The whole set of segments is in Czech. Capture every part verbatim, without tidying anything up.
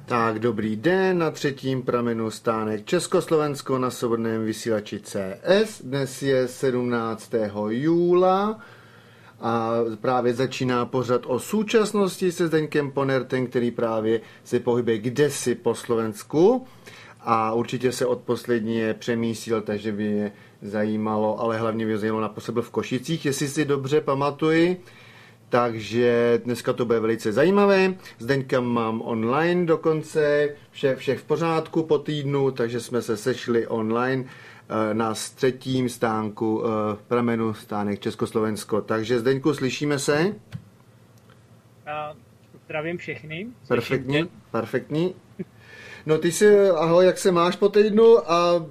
Tak, dobrý den, na třetím pramenu stánek Československo na svobodném vysílači C S. Dnes je sedmnáctého júla a právě začíná pořad o současnosti se Zdeňkem Ponertem, který právě se pohybuje kdesi po Slovensku a určitě se od poslední přemístil, takže by mě zajímalo, ale hlavně by mě zajímalo, naposled byl v Košicích, jestli si dobře pamatuji. Takže dneska to bude velice zajímavé. Zdeňka mám online dokonce, vše, vše v pořádku po týdnu, takže jsme se sešli online na třetím stánku pramenu stánek Československo. Takže Zdeňku, slyšíme se? Já zdravím všechny. Perfektní, perfektní. No ty jsi, ahoj, jak se máš po týdnu a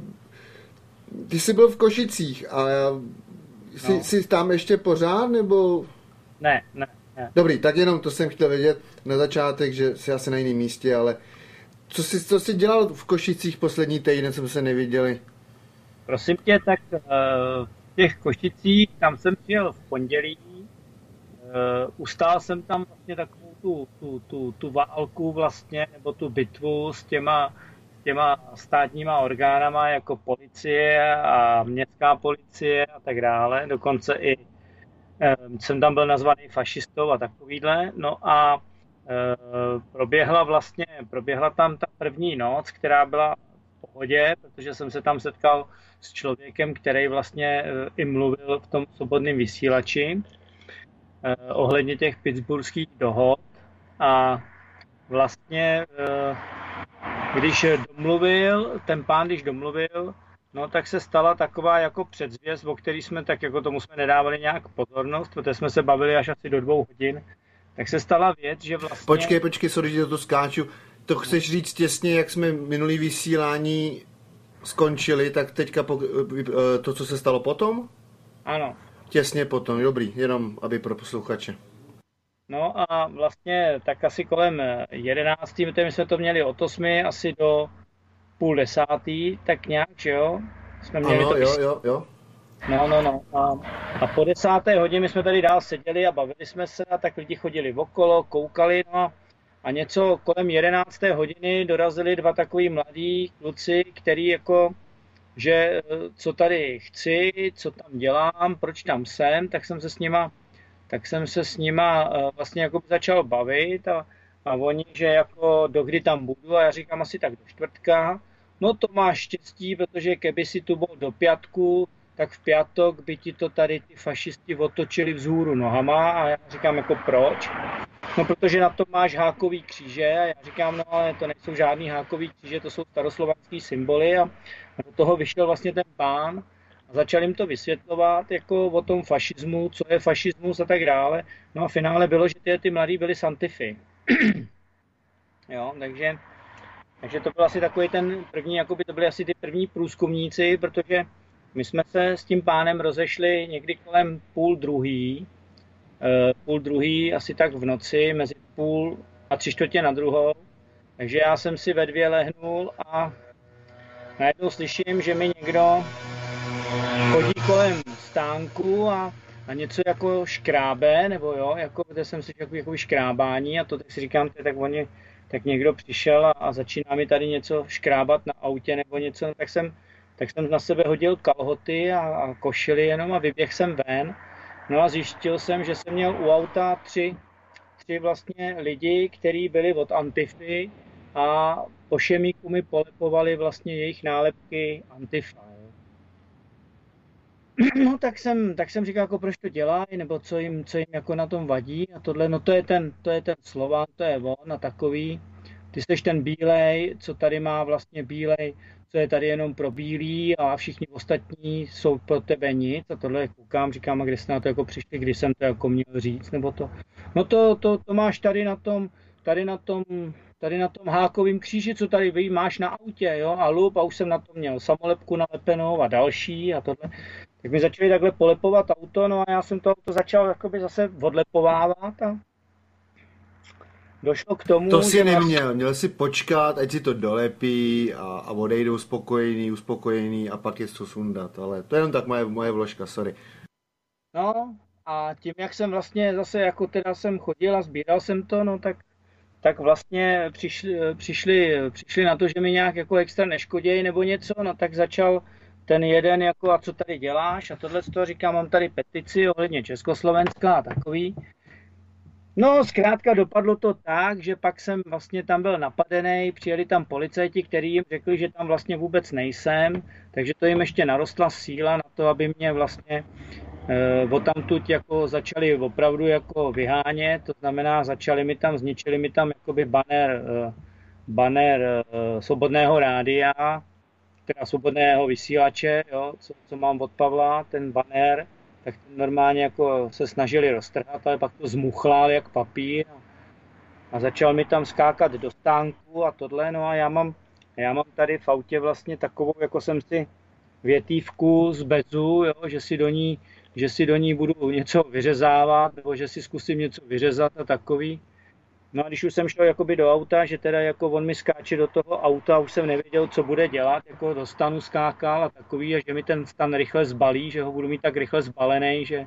ty jsi byl v Košicích a jsi, no. jsi tam ještě pořád nebo... Ne, ne, ne. Dobrý, tak jenom to jsem chtěl vědět na začátek, že jsi asi na jiném místě, ale co jsi, co jsi dělal v Košicích poslední týden, jsme se neviděli? Prosím tě, tak uh, v těch Košicích, tam jsem přijel v pondělí, uh, ustál jsem tam vlastně takovou tu, tu, tu, tu válku vlastně, nebo tu bitvu s těma, s těma státníma orgánama, jako policie a městská policie a tak dále, dokonce i jsem tam byl nazvaný fašistou a takovýhle, no a e, proběhla vlastně, proběhla tam ta první noc, která byla v pohodě, protože jsem se tam setkal s člověkem, který vlastně e, i mluvil v tom svobodném vysílači e, ohledně těch pittsburghských dohod a vlastně, e, když domluvil, ten pán, když domluvil, no tak se stala taková jako předzvěst, o který jsme tak jako tomu jsme nedávali nějak pozornost, protože jsme se bavili až asi do dvou hodin, tak se stala věc, že vlastně... Počkej, počkej, sorry, že to skáču. To chceš říct těsně, jak jsme minulý vysílání skončili, tak teďka po, to, co se stalo potom? Ano. Těsně potom, dobrý, jenom aby pro posluchače. No a vlastně tak asi kolem jedenácti, my jsme to měli od osmi asi do půl desátý, tak nějak, že jo? Jsme měli ano, to jo, jo, jo. No, no, no. A, a po desáté hodině jsme tady dál seděli a bavili jsme se a tak lidi chodili okolo, koukali, no a něco kolem jedenácté hodiny dorazili dva takový mladí kluci, který jako, že co tady chci, co tam dělám, proč tam jsem, tak jsem se s nima, tak jsem se s nima vlastně jako začal bavit a, a oni, že jako dokdy tam budu a já říkám asi tak do čtvrtka. No to máš štěstí, protože keby si tu byl do pátku, tak v pátek by ti to tady ty fašisti otočili vzhůru nohama a já říkám jako proč? No protože na to máš hákový kříže a já říkám no ale to nejsou žádný hákový kříže, to jsou staroslovanský symboly a do toho vyšel vlastně ten pán a začal jim to vysvětlovat jako o tom fašismu, co je fašismus a tak dále. No a v finále bylo, že ty, ty mladí byli santify. Jo, takže Takže to byl asi takový ten první, jakoby to byly asi ty první průzkumníci, protože my jsme se s tím pánem rozešli někdy kolem půl druhý, půl druhý asi tak v noci, mezi půl a tři čtvrtě na druhou. Takže já jsem si ve dvě lehnul a najednou slyším, že mi někdo chodí kolem stánku a, a něco jako škrábe, nebo jo, jako, kde jsem si jako, jako škrábání a to tak si říkám, tak oni tak někdo přišel a, a začíná mi tady něco škrábat na autě nebo něco, tak jsem, tak jsem na sebe hodil kalhoty a, a košili jenom a vyběhl jsem ven. No a zjistil jsem, že jsem měl u auta tři, tři vlastně lidi, kteří byli od Antify a po šemíku mi polepovali vlastně jejich nálepky Antifa. No tak jsem, tak jsem říkal, jako proč to dělají, nebo co jim, co jim jako na tom vadí a tohle, no to je ten, to je ten Slován, to je on a takový. Ty jsi ten bílej, co tady má vlastně bílej, co je tady jenom pro bílý a všichni ostatní jsou pro tebe nic a tohle koukám, říkám, a kde jste na to jako přišli, když jsem to jako měl říct, nebo to. No to, to, to máš tady na tom, tady na tom, tady na tom hákovým kříži, co tady vy máš na autě, jo, a lup, a už jsem na tom měl samolepku nalepenou a další a tohle. Tak mi začali takhle polepovat auto, no a já jsem to auto začal jakoby zase odlepovávat a došlo k tomu... To si neměl, měl si počkat, ať si to dolepí a, a odejdou spokojený, uspokojený a pak je to sundat, ale to je jenom tak moje, moje vložka, sorry. No a tím, jak jsem vlastně zase jako teda jsem chodil a sbíral jsem to, no tak tak vlastně přišli, přišli, přišli na to, že mi nějak jako extra neškodějí nebo něco, no tak začal ten jeden jako a co tady děláš a tohle z toho říkám, mám tady petici ohledně Československa a takový. No, zkrátka dopadlo to tak, že pak jsem vlastně tam byl napadený, přijeli tam policajti, kteří jim řekli, že tam vlastně vůbec nejsem, takže to jim ještě narostla síla na to, aby mě vlastně eh, odtamtud jako začali opravdu jako vyhánět, to znamená začali mi tam, zničili mi tam jakoby banner, eh, banner eh, Svobodného rádia, teda Svobodného vysílače, jo, co, co mám od Pavla, ten banner, tak normálně jako se snažili roztrhat, ale pak to zmuchlal jak papír a, a začal mi tam skákat do stánku a tohle, no a já mám, já mám tady v autě vlastně takovou, jako jsem si větívku z bezu, jo, že si do ní, že si do ní budu něco vyřezávat, nebo že si zkusím něco vyřezat a takový. No a když už jsem šel jakoby do auta, že teda jako on mi skáče do toho auta, už jsem nevěděl, co bude dělat, jako do stanu skákal a takový, a že mi ten stan rychle zbalí, že ho budu mít tak rychle zbalený, že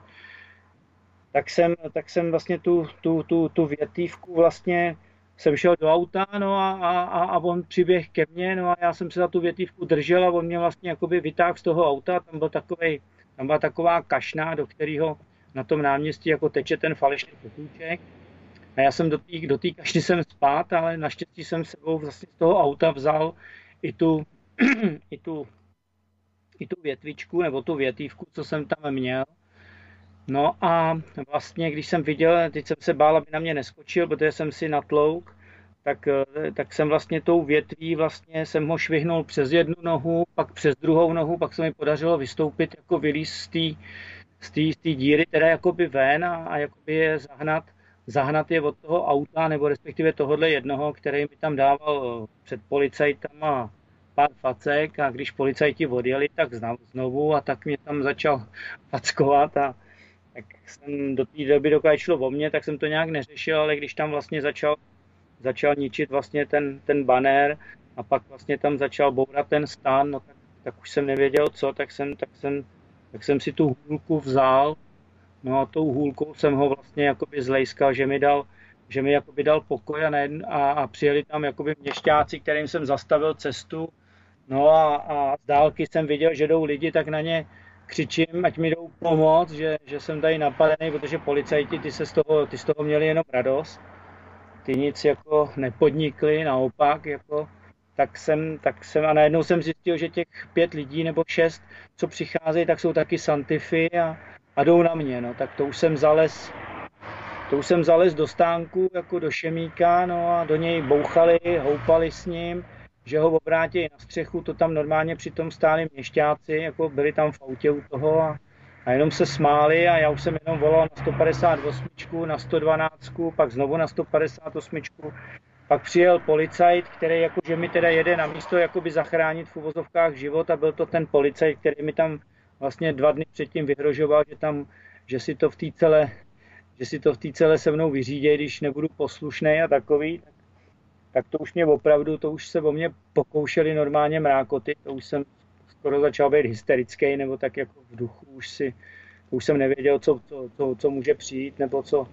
tak jsem, tak jsem vlastně tu, tu, tu, tu větívku vlastně jsem šel do auta, no a, a, a on přiběh ke mně, no a já jsem se za tu větívku držel a on mě vlastně jakoby vytáhl z toho auta, tam byl takovej, tam byla taková kašna, do kterého na tom náměstí jako teče ten falešný potůček. A já jsem do té do té kašny jsem spát, ale naštěstí jsem sebou vlastně z toho auta vzal i tu, i tu, i tu větvičku nebo tu větívku, co jsem tam měl. No a vlastně, když jsem viděl, teď jsem se bál, aby na mě neskočil, protože jsem si natlouk, tak, tak jsem vlastně tou větví vlastně jsem ho švihnul přes jednu nohu, pak přes druhou nohu, pak se mi podařilo vystoupit, jako vylíz z té z té z té díry, teda jakoby ven a, a jakoby je zahnat, zahnat je od toho auta, nebo respektive tohohle jednoho, který mi tam dával před policajtama pár facek a když policajti odjeli, tak znovu a tak mě tam začal fackovat a tak jsem do té doby, dokud šlo o mě, tak jsem to nějak neřešil, ale když tam vlastně začal, začal ničit vlastně ten, ten banner a pak vlastně tam začal bourat ten stan, no tak, tak už jsem nevěděl co, tak jsem, tak jsem, tak jsem si tu hůlku vzal, no a tou hůlkou jsem ho vlastně jakoby zlejskal, že mi dal, že mi jakoby dal pokoj a, nejedn, a, a přijeli tam jakoby měšťáci, kterým jsem zastavil cestu, no a, a z dálky jsem viděl, že jdou lidi, tak na ně křičím, ať mi jdou pomoct, že, že jsem tady napadený, protože policajti, ty, se z toho, ty z toho měli jenom radost. Ty nic jako nepodnikli, naopak, jako, tak jsem, tak jsem, a najednou jsem zjistil, že těch pět lidí nebo šest, co přicházejí, tak jsou taky santify a, a jdou na mě, no, tak to už jsem zalez, to už jsem zalez do stánku, jako do šemíka, no a do něj bouchali, houpali s ním, že ho obrátí na střechu, to tam normálně přitom stáli měšťáci, jako byli tam v autě u toho a, a jenom se smáli a já už jsem jenom volal na sto padesát osm, na sto dvanáct, pak znovu na sto padesát osm, pak přijel policajt, který jakože mi teda jede na místo jakoby zachránit v uvozovkách život a byl to ten policajt, který mi tam vlastně dva dny předtím vyhrožoval, že tam, že si to v té celé, že si to v té celé se mnou vyřídí, když nebudu poslušnej a takový, tak tak to už mě opravdu, to už se o mě pokoušeli normálně mrákoty, to už jsem skoro začal být hysterický, nebo tak jako v duchu, už si, už jsem nevěděl, co, co, co, co může přijít, nebo co,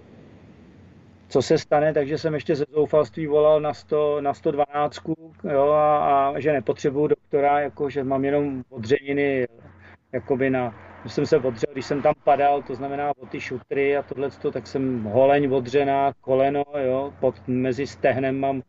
co se stane, takže jsem ještě ze zoufalství volal na, sto, na sto dvanáct, jo, a, a že nepotřebuju doktora, jako, že mám jenom odřeniny, jakoby na, když jsem se odřel, když jsem tam padal, to znamená o ty šutry a tohleto, tak jsem holeň odřená, koleno, jo, pod, mezi stehnem mám,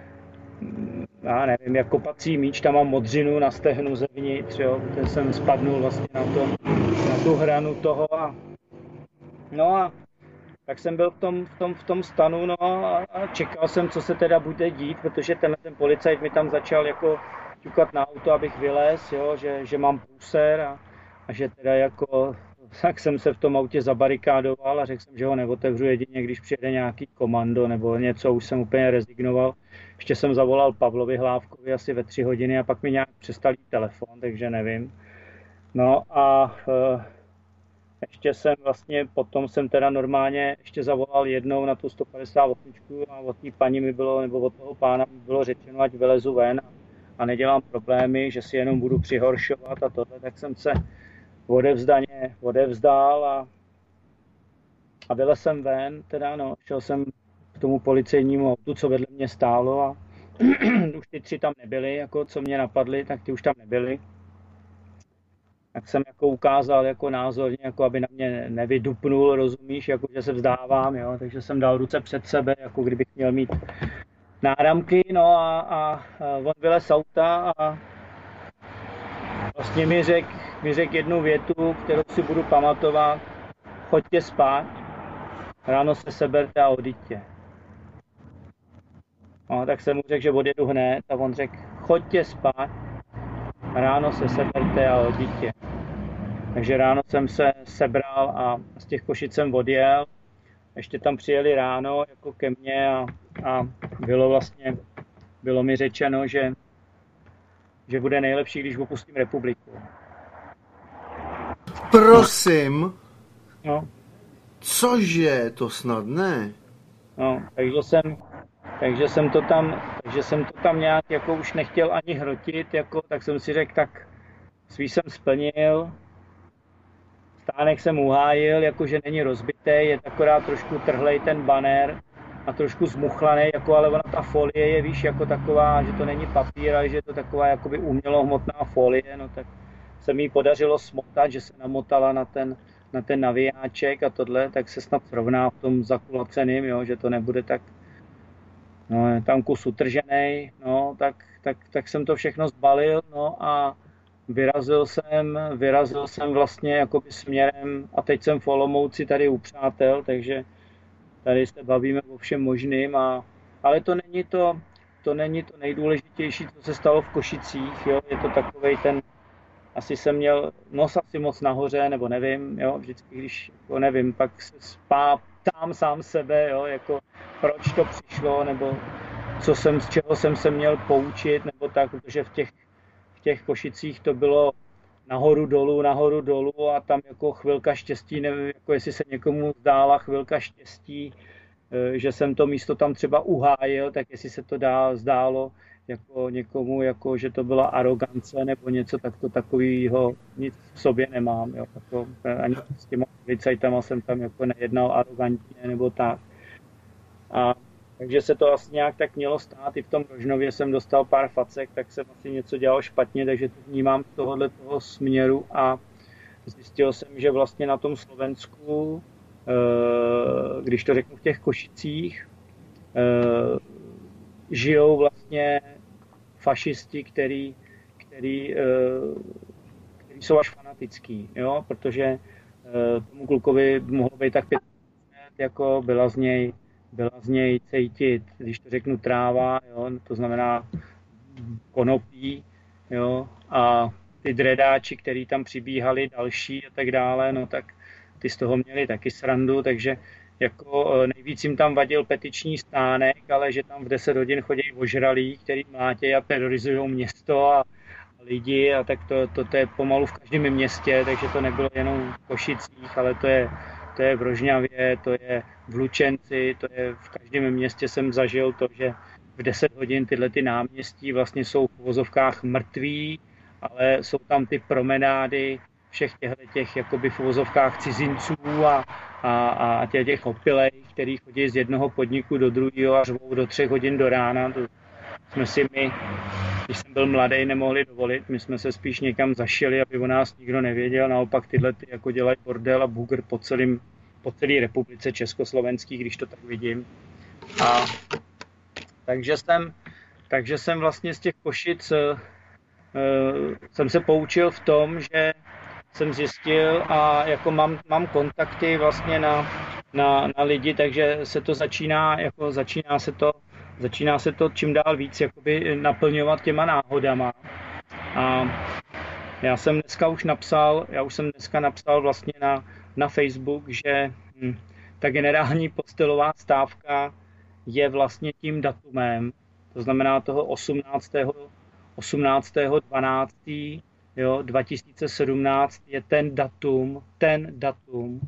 já nevím, jak kopací míč, tam mám modřinu na stehnu zevnitř, jo, ten jsem spadnul vlastně na, to, na tu hranu toho a no a tak jsem byl v tom, v tom, v tom stanu, no a, a čekal jsem, co se teda bude dít, protože tenhle ten policajt mi tam začal jako ťukat na auto, abych vylez, jo, že, že mám průser a, a že teda jako, tak jsem se v tom autě zabarikádoval a řekl jsem, že ho neotevřu jedině, když přijede nějaký komando nebo něco, už jsem úplně rezignoval. Ještě jsem zavolal Pavlovi Hlávkovi asi ve tři hodiny a pak mi nějak přestal jít telefon, takže nevím. No a e, ještě jsem vlastně, potom jsem teda normálně ještě zavolal jednou na tu sto padesát osm a od té paní mi bylo, nebo od toho pána mi bylo řečeno, ať vylezu ven a, a nedělám problémy, že si jenom budu přihoršovat a tohle, tak jsem se odevzdaně odevzdál a, a vylez jsem ven, teda no, šel jsem tomu policejnímu autu, co vedle mě stálo a už ty tři tam nebyly, jako co mě napadly, tak ty už tam nebyly. Tak jsem jako ukázal jako názorně, jako aby na mě nevydupnul, rozumíš, jako že se vzdávám, jo, takže jsem dal ruce před sebe, jako kdybych měl mít náramky, no a, a on vylez z auta a vlastně mi řekl mi řek jednu větu, kterou si budu pamatovat, choďte spát, ráno se seberte a odjďte. No, tak jsem mu řekl, že odjedu hned a on řekl, choďte spát, ráno se seberte a odjďte. Takže ráno jsem se sebral a z těch Košic jsem odjel. Ještě tam přijeli ráno jako ke mně a, a bylo vlastně, bylo mi řečeno, že, že bude nejlepší, když opustím republiku. Prosím. No. Cože, to snad ne? No, takže jsem, takže jsem to tam, takže jsem to tam nějak jako už nechtěl ani hrotit, jako, tak jsem si řekl, tak svý jsem splnil. Stánek jsem uhájil, jakože není rozbitý, je akorát trošku trhlej ten banner a trošku zmuchlaný, jako, ale ona ta folie je, víš, jako taková, že to není papír, ale že je to taková jakoby umělohmotná folie, no tak se mi podařilo smotat, že se namotala na ten, na ten navijáček a tohle, tak se snad srovná v tom zakulaceným, jo, že to nebude tak, no, je tam kus utržený, no, tak, tak, tak jsem to všechno zbalil, no a Vyrazil jsem, vyrazil jsem vlastně jakoby směrem a teď jsem v Olomouci tady u přátel, takže tady se bavíme o všem možným, a, ale to není to, to není to nejdůležitější, co se stalo v Košicích, jo, je to takovej ten, asi jsem měl nos asi moc nahoře, nebo nevím, jo, vždycky, když, jako nevím, pak se spá, ptám sám sebe, jo, jako proč to přišlo, nebo co jsem, z čeho jsem se měl poučit, nebo tak, protože v těch V těch Košicích to bylo nahoru dolů, nahoru dolů a tam jako chvilka štěstí, nevím, jako jestli se někomu zdála chvilka štěstí, že jsem to místo tam třeba uhájil, tak jestli se to dá, zdálo jako někomu, jako že to byla arogance nebo něco, tak to takového nic v sobě nemám. Jo. Jako, ani s těma policajtama jsem tam jako nejednal arogantně nebo tak. A takže se to asi nějak tak mělo stát. I v tom Rožnově jsem dostal pár facek, tak jsem asi něco dělal špatně, takže to vnímám z tohohle toho směru a zjistil jsem, že vlastně na tom Slovensku, když to řeknu v těch Košicích, žijou vlastně fašisti, který, který, který jsou až fanatický, jo? Protože tomu klukovi mohlo být tak pět let, jako byla z něj byla z něj cítit, když to řeknu tráva, jo, to znamená konopí, jo, a ty dredáči, který tam přibíhali další a tak dále, no tak ty z toho měli taky srandu, takže jako nejvíc jim tam vadil petiční stánek, ale že tam v deset hodin chodí ožralí, který mlátějí a terorizují město a lidi, a tak to, to, to je pomalu v každém městě, takže to nebylo jenom v Košicích, ale to je to je v Rožňavě, to je v Lučenci, to je v každém městě jsem zažil to, že v deset hodin tyhle ty náměstí vlastně jsou v uvozovkách mrtví, ale jsou tam ty promenády všech těchto těch jakoby v uvozovkách cizinců a, a, a těch, těch opilej, který chodí z jednoho podniku do druhého a řvou do třech hodin do rána. To jsme si my, když jsem byl mladý, nemohli dovolit. My jsme se spíš někam zašili, aby o nás nikdo nevěděl. Naopak tyhle ty jako dělají bordel a bugr po celém po celé republice československý, když to tak vidím. A takže jsem, takže jsem vlastně z těch Košic uh, jsem se poučil v tom, že jsem zjistil a jako mám, mám kontakty vlastně na, na, na lidi, takže se to začíná, jako začíná se to, začíná se to čím dál víc jakoby naplňovat těma náhodama. A já jsem dneska už napsal, já už jsem dneska napsal vlastně na, na Facebook, že hm, ta generální podstelová stávka je vlastně tím datumem, to znamená toho osmnáctého dvanáctého Jo, dva tisíce sedmnáct je ten datum, ten datum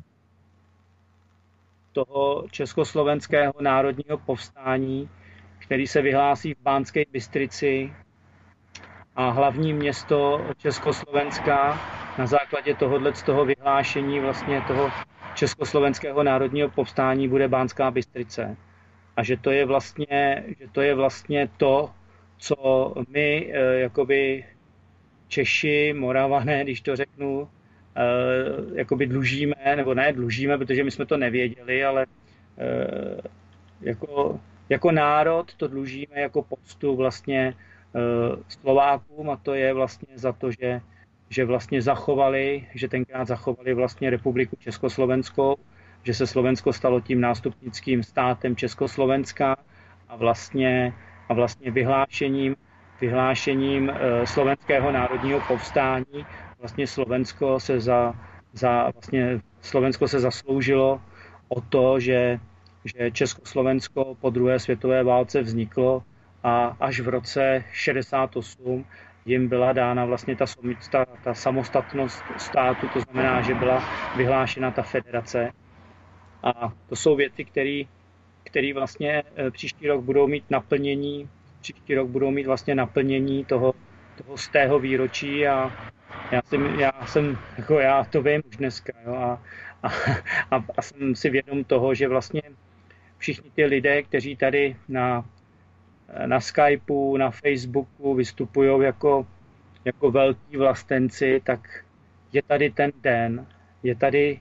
toho československého národního povstání, který se vyhlásí v Banské Bystrici, a hlavní město Československa na základě tohohle z toho vyhlášení vlastně toho československého národního povstání bude Banská Bystrice. a že to je vlastně, že to, je vlastně to, co my jakoby Češi, Moravané, když to řeknu, jakoby dlužíme, nebo ne dlužíme, protože my jsme to nevěděli, ale jako, jako národ to dlužíme jako poctu vlastně Slovákům, a to je vlastně za to, že, že vlastně zachovali, že tenkrát zachovali vlastně republiku Československou, že se Slovensko stalo tím nástupnickým státem Československa a vlastně, a vlastně vyhlášením, vyhlášením slovenského národního povstání vlastně Slovensko se za, za vlastně Slovensko se zasloužilo o to, že, že Československo po druhé světové válce vzniklo a až v roce šedesát osm jim byla dána vlastně ta, ta, ta samostatnost státu, to znamená, že byla vyhlášena ta federace. A to jsou věci, které vlastně příští rok budou mít naplnění, příští rok budou mít vlastně naplnění toho, toho z tého výročí a já jsem, já jsem, jako já to vím už dneska, jo, a, a, a, a jsem si vědom toho, že vlastně všichni ty lidé, kteří tady na, na Skypeu, na Facebooku vystupují jako, jako velký vlastenci, tak je tady ten den, je tady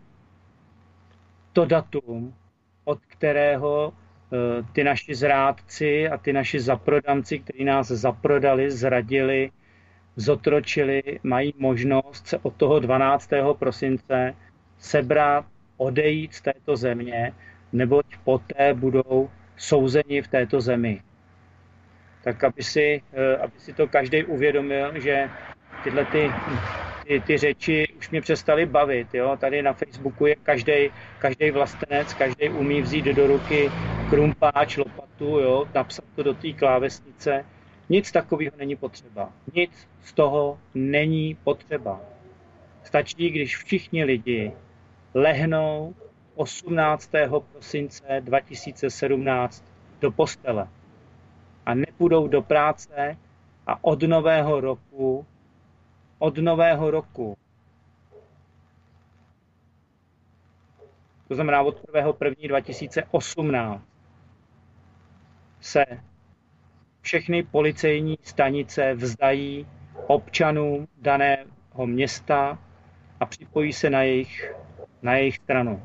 to datum, od kterého ty naši zrádci a ty naši zaprodanci, kteří nás zaprodali, zradili, zotročili, mají možnost se od toho dvanáctého prosince sebrat, odejít z této země, neboť poté budou souzeni v této zemi. Tak aby si, aby si to každý uvědomil, že tyhle ty, ty, ty řeči už mě přestaly bavit. Jo? Tady na Facebooku je každý, každý vlastenec, každý umí vzít do ruky krumpáč, lopatu, jo? Napsat to do té klávesnice. Nic takového není potřeba. Nic z toho není potřeba. Stačí, když všichni lidi lehnou osmnáctého prosince dva tisíce sedmnáct do postele a nepůjdou do práce a od nového roku, od nového roku, to znamená od prvního prvního dva tisíce osmnáct, se všechny policejní stanice vzdají občanům daného města a připojí se na jejich, na jejich stranu.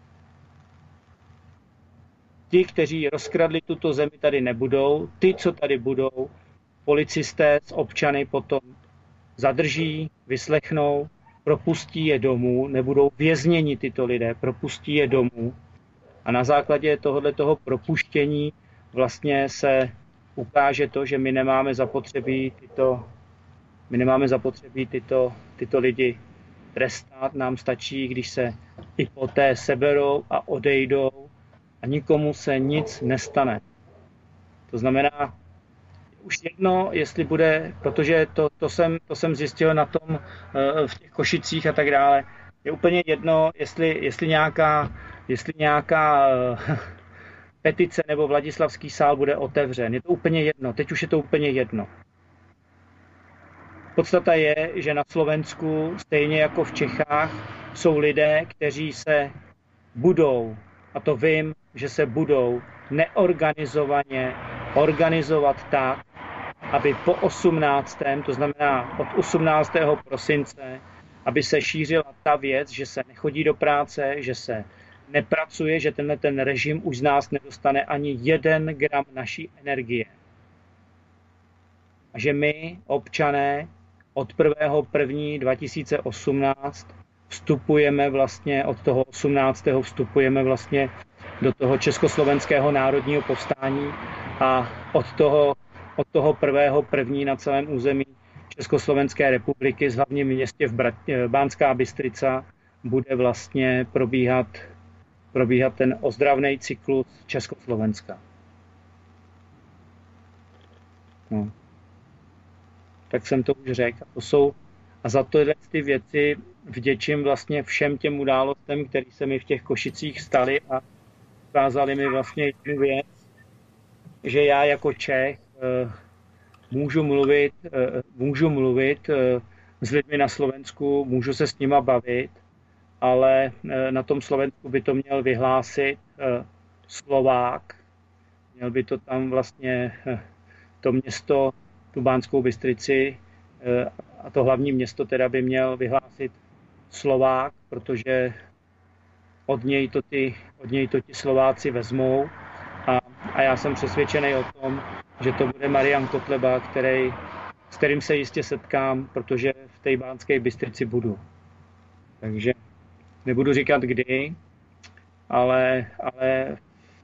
Ti, kteří rozkradli tuto zemi, tady nebudou. Ty, co tady budou, policisté s občany potom zadrží, vyslechnou, propustí je domů, nebudou vězněni tyto lidé, propustí je domů. A na základě tohoto propuštění vlastně se ukáže to, že my nemáme zapotřebí tyto, my nemáme zapotřebí tyto, tyto lidi trestat. Nám stačí, když se i poté seberou a odejdou a nikomu se nic nestane. To znamená, už jedno, jestli bude, protože to, to, jsem, to jsem zjistil na tom v těch Košicích a tak dále, je úplně jedno, jestli, jestli nějaká, jestli nějaká petice nebo Vladislavský sál bude otevřen. Je to úplně jedno. Teď už je to úplně jedno. Podstata je, že na Slovensku, stejně jako v Čechách, jsou lidé, kteří se budou, a to vím, že se budou neorganizovaně organizovat tak, aby po osmnáctém to znamená od osmnáctého prosince, aby se šířila ta věc, že se nechodí do práce, že se nepracuje, že tenhle ten režim už z nás nedostane ani jeden gram naší energie. A že my, občané, od prvního prvního dva tisíce osmnáct vstupujeme vlastně, od toho osmnáctého vstupujeme vlastně do toho Československého národního povstání a od toho, od toho prvního prvního na celém území Československé republiky v hlavním městě v Brat- Banská Bystrica bude vlastně probíhat probíhat ten ozdravný cyklus Československa. No. Tak jsem to už řekl. A, to jsou, a za tyhle ty věci vděčím vlastně všem těm událostem, které se mi v těch Košicích staly a ukázali mi vlastně jednu věc, že já jako Čech můžu mluvit, můžu mluvit s lidmi na Slovensku, můžu se s nima bavit, ale na tom Slovensku by to měl vyhlásit Slovák, Měl by to tam vlastně to město, tu Banskou Bystrici, a to hlavní město teda by měl vyhlásit Slovák, protože od něj to ty, od něj to ti Slováci vezmou. A, a já jsem přesvědčený o tom, že to bude Marian Kotleba, který, s kterým se jistě setkám, protože v té Banské Bystrici budu. Takže nebudu říkat kdy, ale, ale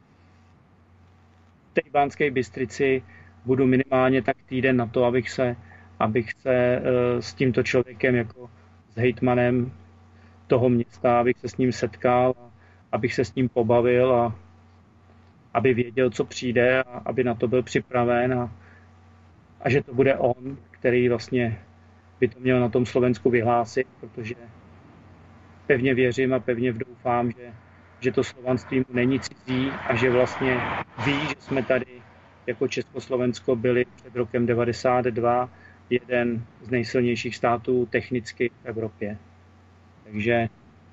v té Banské Bystrici budu minimálně tak týden na to, abych se, abych se s tímto člověkem jako s hejtmanem toho města, abych se s ním setkal, abych se s ním pobavil a aby věděl, co přijde a aby na to byl připraven a, a že to bude on, který vlastně by to měl na tom Slovensku vyhlásit, protože pevně věřím a pevně doufám, že, že to slovanství mu není cizí a že vlastně ví, že jsme tady jako Československo byli před rokem devadesát dva jeden z nejsilnějších států technicky v Evropě. Takže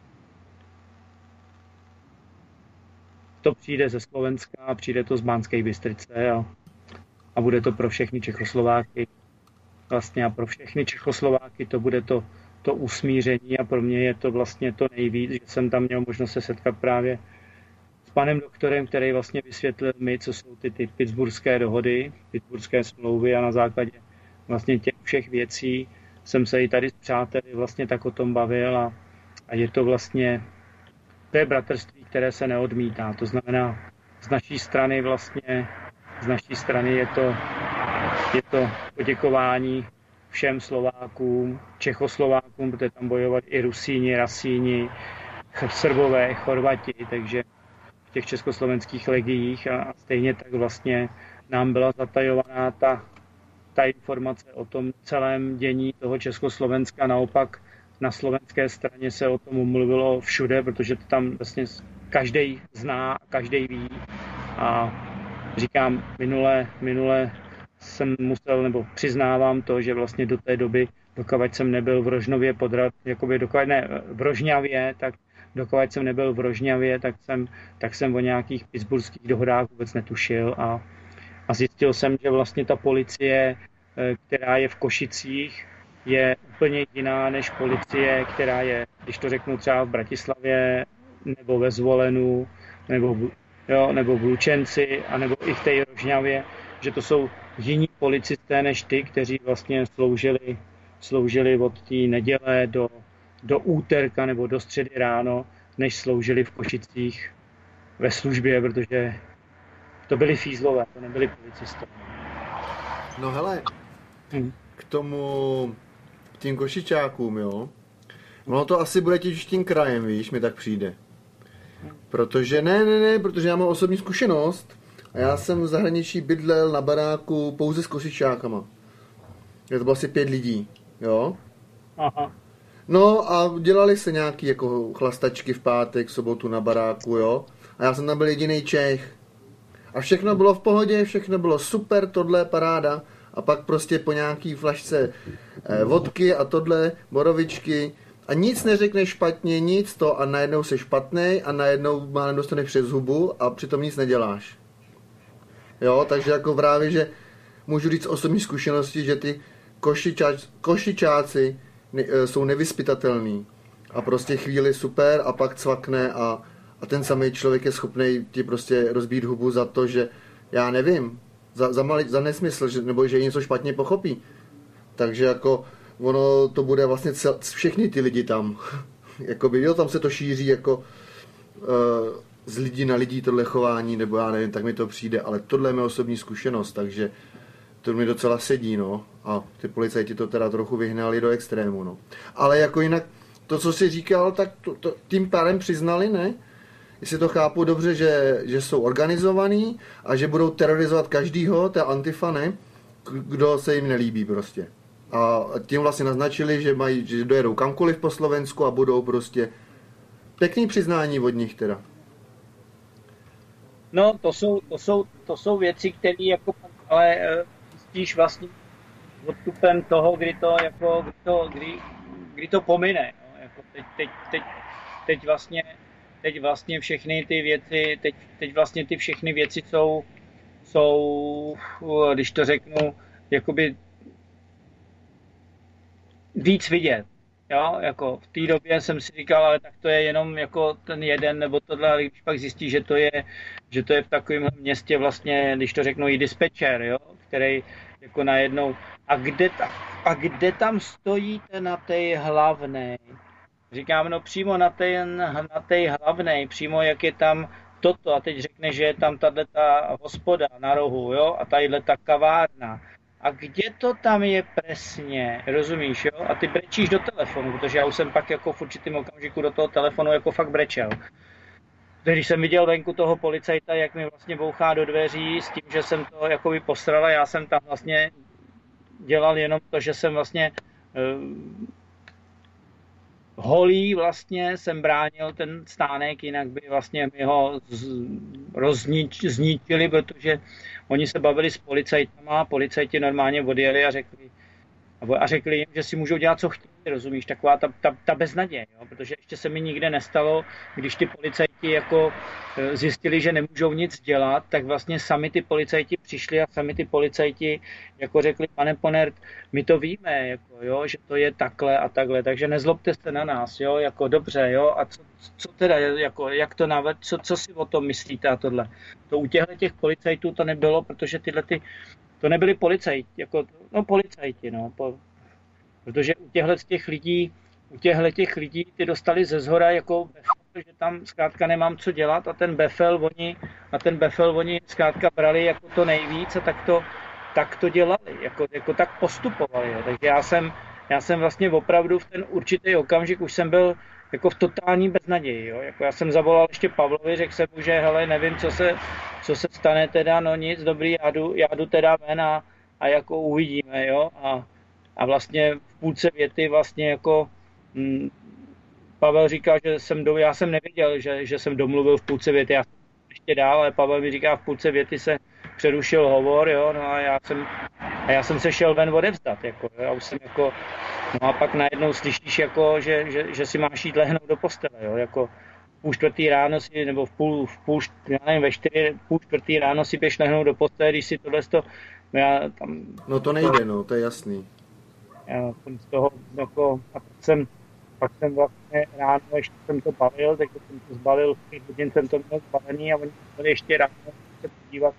to přijde ze Slovenska, přijde to z Banské Bystrice a, a bude to pro všechny Čechoslováky. Vlastně a pro všechny Čechoslováky to bude to, to usmíření a pro mě je to vlastně to nejvíc, že jsem tam měl možnost se setkat právě s panem doktorem, který vlastně vysvětlil mi, co jsou ty, ty pittsburghské dohody, pittsburghské smlouvy a na základě vlastně těch všech věcí jsem se i tady s přáteli vlastně tak o tom bavil a, a je to vlastně, to je bratrství, které se neodmítá. To znamená, z naší strany vlastně, z naší strany je to, je to poděkování všem Slovákům, Čechoslovákům, protože tam bojovali i Rusíni, Rasíni, Srbové, Chorvati, takže v těch československých legiích a, a stejně tak vlastně nám byla zatajovaná ta, ta informace o tom celém dění toho Československa. Naopak na slovenské straně se o tom mluvilo všude, protože to tam vlastně každý zná a každý ví. A říkám, minule, minule jsem musel, nebo přiznávám to, že vlastně do té doby, dokud jsem nebyl v Rožnově podrat, jakoby dokud ne, v Rožňavě, tak dokud jsem nebyl v Rožňavě, tak jsem, tak jsem o nějakých pittsburghských dohodách vůbec netušil a, a zjistil jsem, že vlastně ta policie, která je v Košicích, je úplně jiná než policie, která je, když to řeknu třeba v Bratislavě, nebo ve Zvolenu, nebo, jo, nebo v Lučenci, anebo i v té Rožňavě, že to jsou jiní policisté než ty, kteří vlastně sloužili, sloužili od té neděle do, do úterka nebo do středy ráno, než sloužili v Košicích ve službě, protože to byli fízlové, to nebyli policisté. No hele, hmm. k tomu, k tím Košičákům, jo, ono to asi bude těž tím krajem, víš, mi tak přijde. Protože, ne, ne, ne, protože já mám osobní zkušenost a já jsem v zahraničí bydlel na baráku pouze s Košičákama. Je to bylo asi pět lidí, jo. Aha. No a dělali se nějaký jako chlastačky v pátek, v sobotu na baráku, jo. A já jsem tam byl jediný Čech. A všechno bylo v pohodě, všechno bylo super, tohle paráda. A pak prostě po nějaký flašce eh, vodky a tohle, borovičky. A nic neřekneš špatně, nic to a najednou jsi špatnej a najednou málem dostaneš přes hubu a přitom nic neděláš. Jo, takže jako právě, že můžu říct osobní zkušenosti, že ty košičáč, košičáci ne, jsou nevyspytatelný. A prostě chvíli super a pak cvakne a, a ten samý člověk je schopný ti prostě rozbít hubu za to, že já nevím, za, za, malý, za nesmysl, že, nebo že něco špatně pochopí. Takže jako ono to bude vlastně cel, všechny ty lidi tam. Jakoby, jo, tam se to šíří jako uh, z lidí na lidí tohle chování, nebo já nevím, tak mi to přijde, ale tohle je mé osobní zkušenost, takže to mi docela sedí, no. A ty policajti to teda trochu vyhnali do extrému, no. Ale jako jinak, to, co jsi říkal, tak to, to, tím pádem přiznali, ne? Jestli to chápu dobře, že, že jsou organizovaný a že budou terorizovat každýho, té Antifa, ne? Kdo se jim nelíbí prostě. A tím vlastně naznačili, že mají, že dojedou kamkoliv po Slovensku a budou prostě pěkný přiznání od nich teda. No, to jsou, to jsou, to jsou věci, které jako, ale spíš vlastně odstupem toho, kdy to, jako, kdy to, kdy, kdy to pomine. No, jako teď, teď, teď, teď, vlastně, teď vlastně všechny ty věci, teď, teď vlastně ty všechny věci jsou, jsou, když to řeknu, jakoby víc vidět. Jo, jako v té době jsem si říkal, ale tak to je jenom jako ten jeden nebo tohle, ale když pak zjistí, že to je, že to je v takovém městě vlastně, když to řeknu, i dispečer, jo, který jako najednou, a kde, ta, a kde tam stojíte na té hlavné? Říkám, no přímo na té na té hlavné, přímo jak je tam toto, a teď řekne, že je tam tato hospoda na rohu, jo, a tadyhle ta kavárna. A kde to tam je přesně, rozumíš, jo? A ty brečíš do telefonu, protože já už jsem pak jako v určitém okamžiku do toho telefonu jako fakt brečel. Když jsem viděl venku toho policajta, jak mi vlastně bouchá do dveří s tím, že jsem to jakoby posral a já jsem tam vlastně dělal jenom to, že jsem vlastně uh, holý vlastně jsem bránil ten stánek, jinak by vlastně mi ho roznič, zničili, protože oni se bavili s policajtama, policajti normálně odjeli a řekli, a řekli jim, že si můžou dělat, co chtějí, rozumíš, taková ta, ta, ta beznaděj, jo? Protože ještě se mi nikde nestalo, když ty policajti jako zjistili, že nemůžou nic dělat, tak vlastně sami ty policajti přišli a sami ty policajti jako řekli, pane Ponert, my to víme, jako, jo, že to je takhle a takhle, takže nezlobte se na nás, jo, jako dobře, jo, a co, co teda, jako, jak to naved, co, co si o tom myslíte a tohle. To u těchto těch policajtů to nebylo, protože tyhle ty to nebyli policajti, jako, no policajti, no, po, protože u těchto těch lidí, u těchto těch lidí ty dostali ze zhora jako befel, že tam zkrátka nemám co dělat a ten befel oni, a ten befel oni zkrátka brali jako to nejvíc a tak to, tak to dělali, jako, jako tak postupovali, jo. Takže já jsem, já jsem vlastně opravdu v ten určitý okamžik už jsem byl jako v totální beznaději, jo. Jako já jsem zavolal ještě Pavlovi, řekl jsem mu, že hele, nevím, co se, co se stane teda, no nic, dobrý, já jdu, já jdu teda ven a, a jako uvidíme, jo. A, a vlastně v půlce věty vlastně jako hm, Pavel říká, že jsem do, já jsem nevěděl, že, že jsem domluvil v půlce věty, já jsem ještě dál, ale Pavel mi říká, v půlce věty se přerušil hovor, jo, no a já jsem, a já jsem se šel ven odevzdat, jako, já už jsem jako, no a pak najednou slyšíš, jako, že, že, že si máš jít lehnout do postele, jo, jako v půl čtvrtý ráno si, nebo v půl, v půl, já nevím, ve čtyři, půl čtvrtý ráno si běž lehnout do postele, když si tohle to, já tam... No to nejde, no, to je jasný. Já jsem z toho, jako, a pak jsem, pak jsem vlastně ráno ještě jsem to balil, takže jsem to zbalil, v pět hodin jsem to měl zbalený a oni byli ještě ráno se podívat,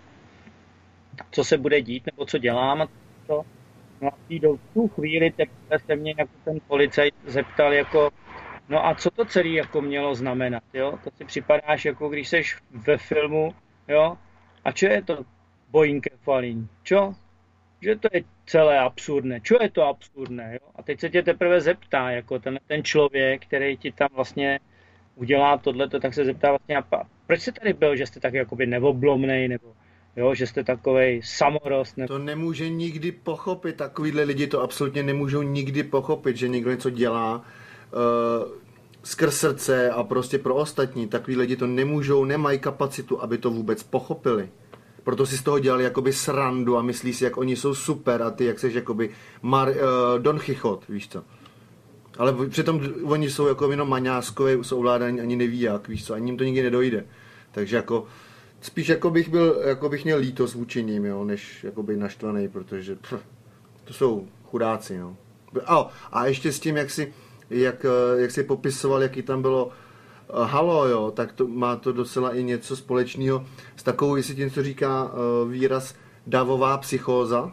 co se bude dít, nebo co dělám a to. No a v tu chvíli teprve se mě jako ten policajt zeptal, jako, no a co to celé jako mělo znamenat, jo? To si připadáš, jako když seš ve filmu, jo? A čo je to Boinke Falín? Čo? Že to je celé absurdné. Čo je to absurdné, jo? A teď se tě teprve zeptá, jako ten, ten člověk, který ti tam vlastně udělá tohleto, tak se zeptá vlastně, a proč jste tady byl, že jste tak jakoby neoblomnej, nebo jo, že jste takovej samorost. Nebo... To nemůže nikdy pochopit, takovýhle lidi to absolutně nemůžou nikdy pochopit, že někdo něco dělá uh, skrz srdce a prostě pro ostatní. Takový lidi to nemůžou, nemají kapacitu, aby to vůbec pochopili. Proto si z toho dělali jakoby srandu a myslí si, jak oni jsou super a ty, jak seš jakoby Mar, uh, Don Chichot, víš co. Ale přitom oni jsou jako jenom maňáskové, jsou ovládaní, ani neví jak, víš co, ani jim to nikdy nedojde. Takže jako spíš jako bych byl, jako bych měl lítost vůči ním, jo, než jakoby naštvaný, protože pff, to jsou chudáci, no. A, a ještě s tím, jak si, jak, jak si popisoval, jaký tam bylo uh, halo, jo, tak to má to docela i něco společného s takovou, jestli ti něco říká uh, výraz davová psychóza.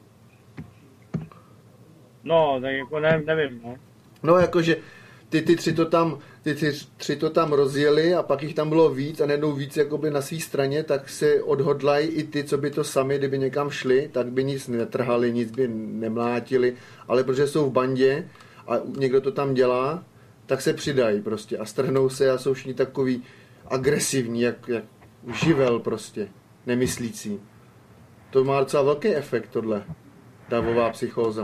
No, tak jako ne, nevím, no. No, jakože ty, ty tři to tam, ty, ty tři to tam rozjeli a pak jich tam bylo víc a najednou víc jakoby na své straně, tak se odhodlají i ty, co by to sami, kdyby někam šli, tak by nic netrhali, nic by nemlátili, ale protože jsou v bandě a někdo to tam dělá, tak se přidají prostě a strhnou se a jsou všichni takový agresivní, jak, jak živel prostě, nemyslící. To má docela velký efekt tohle, davová psychóza.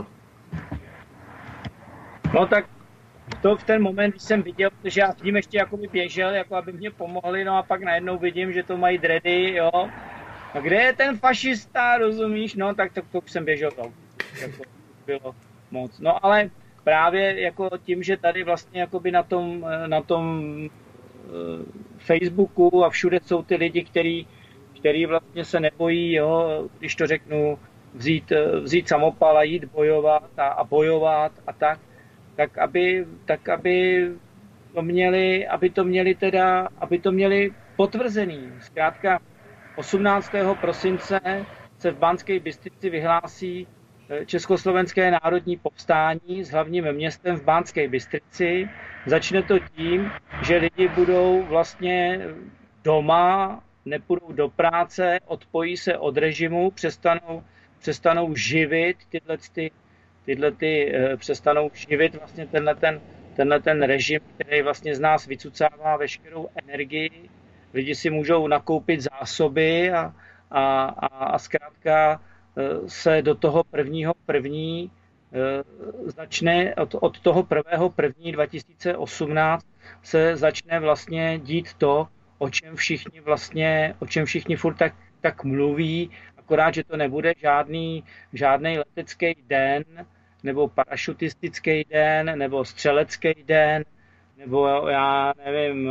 No tak to v ten moment, když jsem viděl, protože já s tím ještě jakoby běžel, jako aby mě pomohli, no a pak najednou vidím, že to mají dready, jo. A kde je ten fašista, rozumíš? No tak to, to už jsem běžel to. Jako bylo moc. No ale právě jako tím, že tady vlastně jakoby na tom, na tom uh, Facebooku a všude jsou ty lidi, kteří který vlastně se nebojí, jo, když to řeknu, vzít, vzít samopal a jít bojovat a, a bojovat a tak, tak aby, tak aby to měli, aby to měli teda, aby to měli potvrzený. Zkrátka osmnáctého prosince se v Banské Bystrici vyhlásí Československé národní povstání s hlavním městem v Banské Bystrici. Začne to tím, že lidi budou vlastně doma, nepůjdou do práce, odpojí se od režimu, přestanou, přestanou živit tyhle, ty, tyhle ty, přestanou živit vlastně tenhle ten, tenhle ten režim, který vlastně z nás vycucává veškerou energii. Lidi si můžou nakoupit zásoby a, a, a, a zkrátka se do toho prvního první začne, od, od toho prvého první dva tisíce osmnáct se začne vlastně dít to, o čem všichni vlastně, o čem všichni furt tak, tak mluví, akorát, že to nebude žádný, žádný letecký den, nebo parašutistický den, nebo střelecký den, nebo já nevím,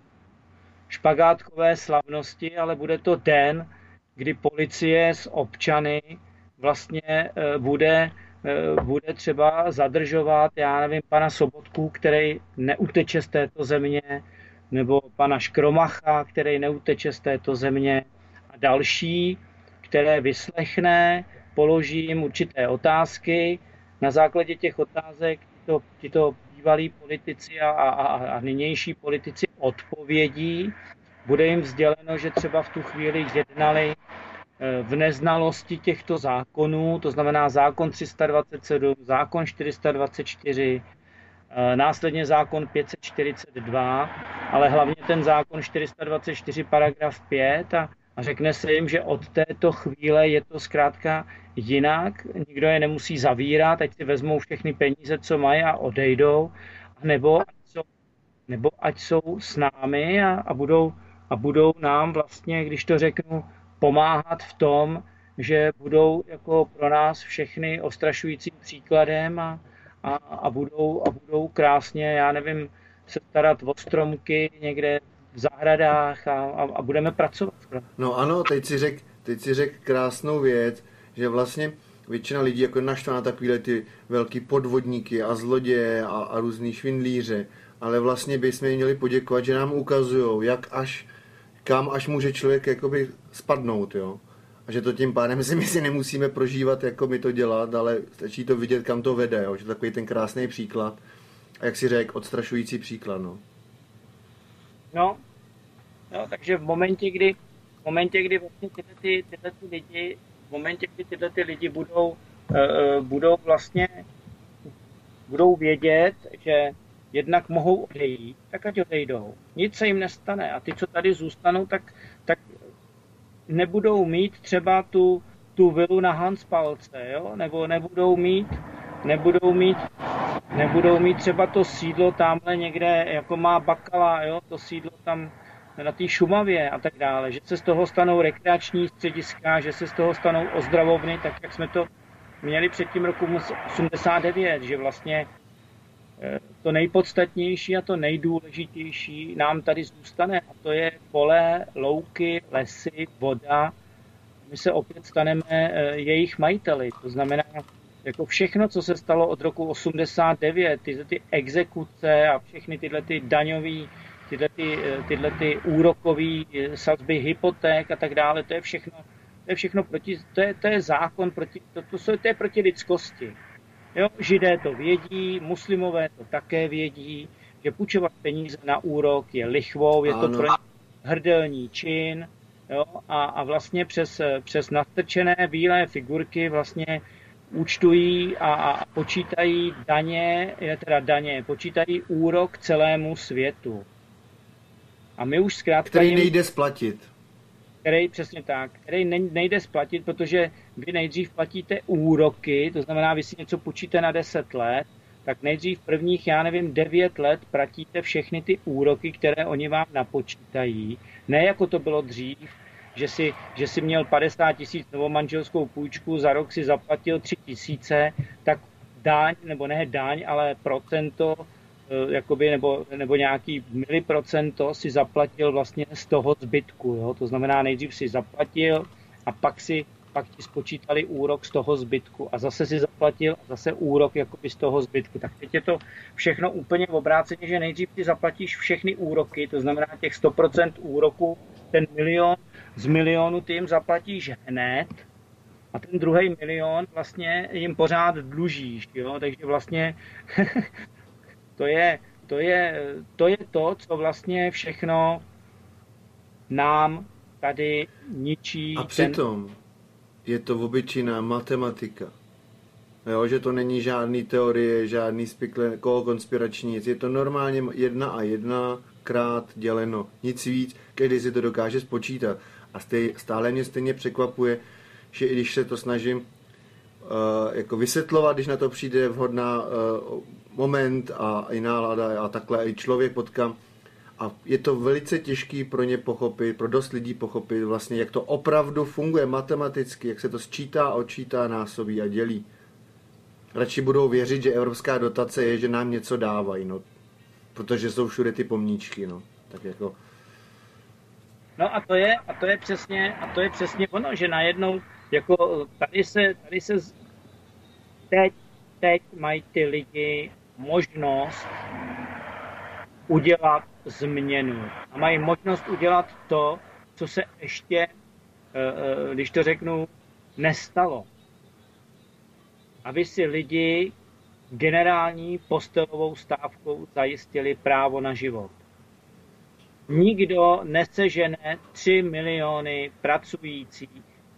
špagátkové slavnosti, ale bude to den, kdy policie s občany vlastně bude, bude třeba zadržovat, já nevím, pana Sobotku, který neuteče z této země, nebo pana Škromacha, který neuteče z této země a další, které vyslechne, položí jim určité otázky. Na základě těch otázek tito, tito bývalí politici a, a, a nynější politici odpovědí. Bude jim sděleno, že třeba v tu chvíli jednali v neznalosti těchto zákonů, to znamená zákon tři sta dvacet sedm, zákon čtyři sta dvacet čtyři, následně zákon pět set čtyřicet dva, ale hlavně ten zákon čtyři sta dvacet čtyři paragraf pět a, a řekne se jim, že od této chvíle je to zkrátka jinak, nikdo je nemusí zavírat, ať si vezmou všechny peníze, co mají a odejdou, nebo ať jsou, nebo ať jsou s námi a, a, budou, a budou nám vlastně, když to řeknu, pomáhat v tom, že budou jako pro nás všechny ostrašujícím příkladem a, a, a, budou, a budou krásně, já nevím, se starat o stromky někde v zahradách a, a, a budeme pracovat. No ano, teď si řek, teď si řek krásnou věc, že vlastně většina lidí jako naštvaná takovýhle ty velký podvodníky a zloděje a, a různý švindlíře, ale vlastně bychom jim měli poděkovat, že nám ukazujou, jak až kam až může člověk jakoby spadnout, jo. A že to tím pádem si my si nemusíme prožívat, jako my to dělat, ale stačí to vidět, kam to vede, jo. Že takový ten krásný příklad. A jak si řekl, odstrašující příklad, no. No, no takže v momentě, kdy, v momentě, kdy vlastně tyhle, ty, tyhle ty lidi, v momentě, kdy tyhle ty lidi budou, uh, budou vlastně, budou vědět, že jednak mohou odejít, tak ať odejdou. Nic se jim nestane. A ty, co tady zůstanou, tak, tak nebudou mít třeba tu, tu vilu na Hanspalce, jo? Nebo nebudou mít, nebudou mít, nebudou mít třeba to sídlo tamhle někde, jako má Bakala, jo? To sídlo tam na té Šumavě a tak dále. Že se z toho stanou rekreační střediska, že se z toho stanou ozdravovny, tak jak jsme to měli před tím roku osmdesát devět, že vlastně to nejpodstatnější a to nejdůležitější nám tady zůstane a to je pole, louky, lesy, voda. My se opět staneme jejich majiteli. To znamená, jako všechno, co se stalo od roku osmdesát devět, tyhle ty exekuce a všechny tyhle ty daňové, tyhle ty, tyhle ty úrokové sazby hypoték a tak dále, to je všechno, to je všechno proti, to je, to je zákon proti, to, to, to je proti lidskosti. Jo, Židé to vědí, muslimové to také vědí, že půjčovat peníze na úrok je lichvou, je to pro ně hrdelní čin, jo, a, a vlastně přes, přes nastrčené bílé figurky vlastně účtují a, a počítají daně, teda daně, počítají úrok celému světu. A my už zkrátka... Který nejde splatit. Který, přesně tak, který nejde splatit, protože vy nejdřív platíte úroky, to znamená, vy si něco půjčíte na deset let, tak nejdřív prvních, já nevím, devět let platíte všechny ty úroky, které oni vám napočítají. Ne jako to bylo dřív, že si, že si měl padesát tisíc novomanželskou půjčku, za rok si zaplatil tři tisíce, tak daň, nebo ne daň, ale procento jakoby, nebo, nebo nějaký miliprocento si zaplatil vlastně z toho zbytku. Jo? To znamená, nejdřív si zaplatil a pak si pak ti spočítali úrok z toho zbytku a zase si zaplatil a zase úrok jakoby z toho zbytku. Tak teď je to všechno úplně v obráceně, že nejdřív ti zaplatíš všechny úroky, to znamená těch sto procent úroku, ten milion, z milionu ty jim zaplatíš hned a ten druhý milion vlastně jim pořád dlužíš. Jo? Takže vlastně to, je, to, je, to je to, co vlastně všechno nám tady ničí. A přitom ten... je to obyčejná matematika. Jo, že to není žádný teorie, žádný spikle, konspirační nic. Je to normálně jedna a jedna krát děleno. Nic víc, každý si to dokáže spočítat. A stále mě stejně překvapuje, že i když se to snažím uh, jako vysvětlovat, když na to přijde vhodná uh, moment a i nálada a takhle i člověk potkám, a je to velice těžký pro ně pochopit, pro dost lidí pochopit vlastně, jak to opravdu funguje matematicky, jak se to sčítá, odčítá, násobí a dělí. Radši budou věřit, že evropská dotace je, že nám něco dávají, no. Protože jsou všude ty pomníčky, no. Tak jako... No a to je, a to je přesně, a to je přesně ono, že najednou, jako tady se, tady se teď, teď mají ty lidi možnost udělat změnu. A mají možnost udělat to, co se ještě, když to řeknu, nestalo. Aby si lidi generální postelovou stávkou zajistili právo na život. Nikdo nesežene tři miliony pracujících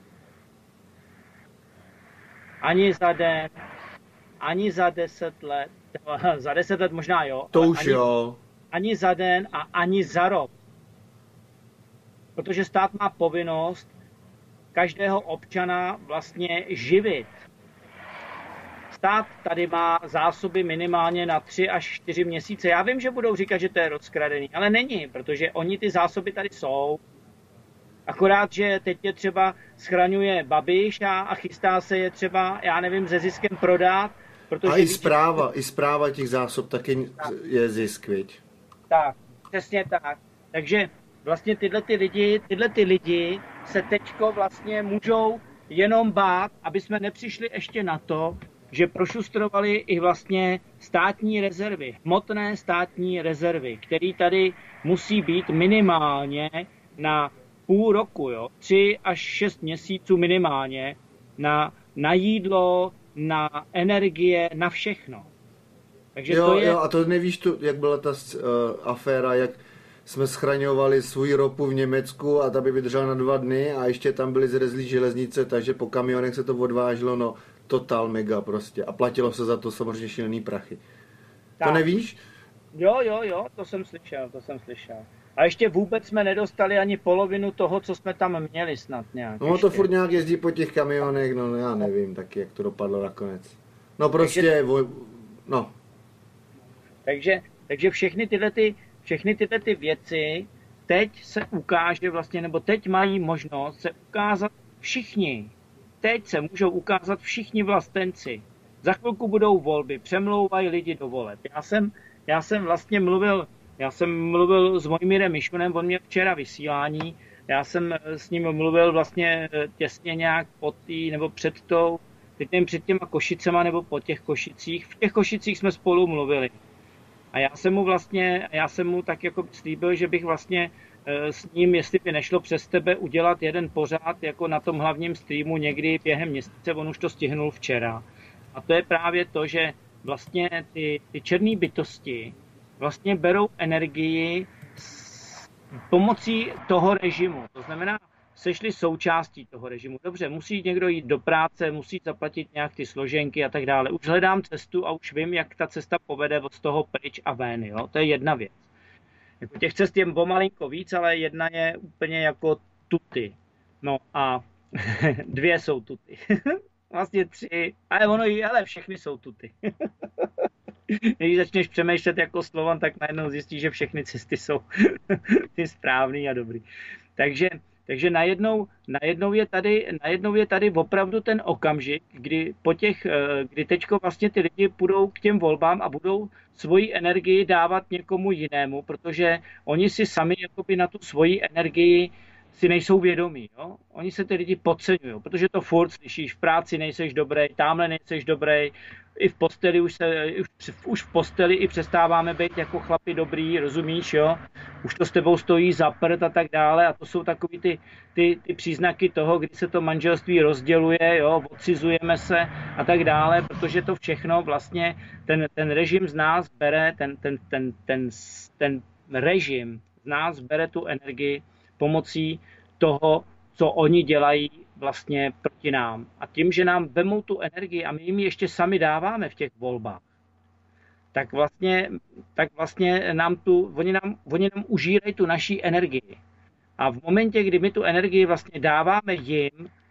ani za den, ani za deset let, za deset let možná jo. To už ani, jo. Ani za den a ani za rok. Protože stát má povinnost každého občana vlastně živit. Stát tady má zásoby minimálně na tři až čtyři měsíce. Já vím, že budou říkat, že to je rozkradený, ale není, protože oni ty zásoby tady jsou. Akorát, že teď je třeba schraňuje Babiš a, a chystá se je třeba, já nevím, se ziskem prodat. Protože a i zpráva, že... i zpráva těch zásob taky tak. Je zisk, viď? Tak, přesně tak. Takže vlastně tyhle ty lidi, tyhle ty lidi se teďko vlastně můžou jenom bát, aby jsme nepřišli ještě na to, že prošustrovali i vlastně státní rezervy, hmotné státní rezervy, které tady musí být minimálně na půl roku, jo, tři až šest měsíců minimálně na, na jídlo, na energie, na všechno. Takže jo, to je... jo, a to nevíš, tu, jak byla ta uh, aféra, jak jsme schraňovali svůj ropu v Německu a ta by vydržela na dva dny a ještě tam byly zrezlý železnice, takže po kamionech se to odváželo, no total mega prostě. A platilo se za to samozřejmě šílený prachy. Tak. To nevíš? Jo, jo, jo, to jsem slyšel, to jsem slyšel. A ještě vůbec jsme nedostali ani polovinu toho, co jsme tam měli snad nějak. No ještě. To furt nějak jezdí po těch kamionech, no já nevím taky, jak to dopadlo nakonec. No prostě, takže, voj, no. Takže, takže všechny tyhle, ty, všechny tyhle ty věci teď se ukáže vlastně, nebo teď mají možnost se ukázat všichni. Teď se můžou ukázat všichni vlastenci. Za chvilku budou volby, přemlouvají lidi do voleb. Já jsem, já jsem vlastně mluvil, já jsem mluvil s Mojmírem Mišunem, on měl včera vysílání, já jsem s ním mluvil vlastně těsně nějak pod tý, nebo před tou, teď nevím, před těma Košicema nebo po těch Košicích. V těch Košicích jsme spolu mluvili. A já jsem mu vlastně, já jsem mu tak jako slíbil, že bych vlastně s ním, jestli by nešlo přes tebe udělat jeden pořád jako na tom hlavním streamu někdy během měsíce, on už to stihnul včera. A to je právě to, že vlastně ty, ty černé bytosti vlastně berou energii s pomocí toho režimu. To znamená, sešli součástí toho režimu. Dobře, musí někdo jít do práce, musí zaplatit nějak ty složenky a tak dále. Už hledám cestu a už vím, jak ta cesta povede od toho pryč a ven. Jo? To je jedna věc. Jako těch cest je pomalinko víc, ale jedna je úplně jako tuty. No a dvě jsou tuty. Vlastně tři, ale ono i, ale všechny jsou tuty. Když začneš přemýšlet jako Slovan, tak najednou zjistíš, že všechny cesty jsou ty správný a dobrý. Takže, Takže najednou, najednou, je tady, najednou je tady opravdu ten okamžik, kdy, po těch, kdy teďko vlastně ty lidi půjdou k těm volbám a budou svoji energii dávat někomu jinému, protože oni si sami jakoby na tu svoji energii si nejsou vědomí. Jo? Oni se ty lidi podceňují, protože to furt slyšíš, v práci nejseš dobrý, tamhle nejseš dobrý, i v posteli už, se, už, už v posteli i přestáváme být jako chlapi dobrý, rozumíš, jo? Už to s tebou stojí za prd a tak dále a to jsou takový ty, ty, ty příznaky toho, kdy se to manželství rozděluje, jo? Odcizujeme se a tak dále, protože to všechno vlastně ten, ten režim z nás bere, ten, ten, ten, ten, ten režim z nás bere tu energii pomocí toho, co oni dělají vlastně proti nám. A tím, že nám vemou tu energii a my jim ji ještě sami dáváme v těch volbách, tak vlastně, tak vlastně nám tu, oni nám, oni nám užírají tu naší energii. A v momentě, kdy my tu energii vlastně dáváme jim,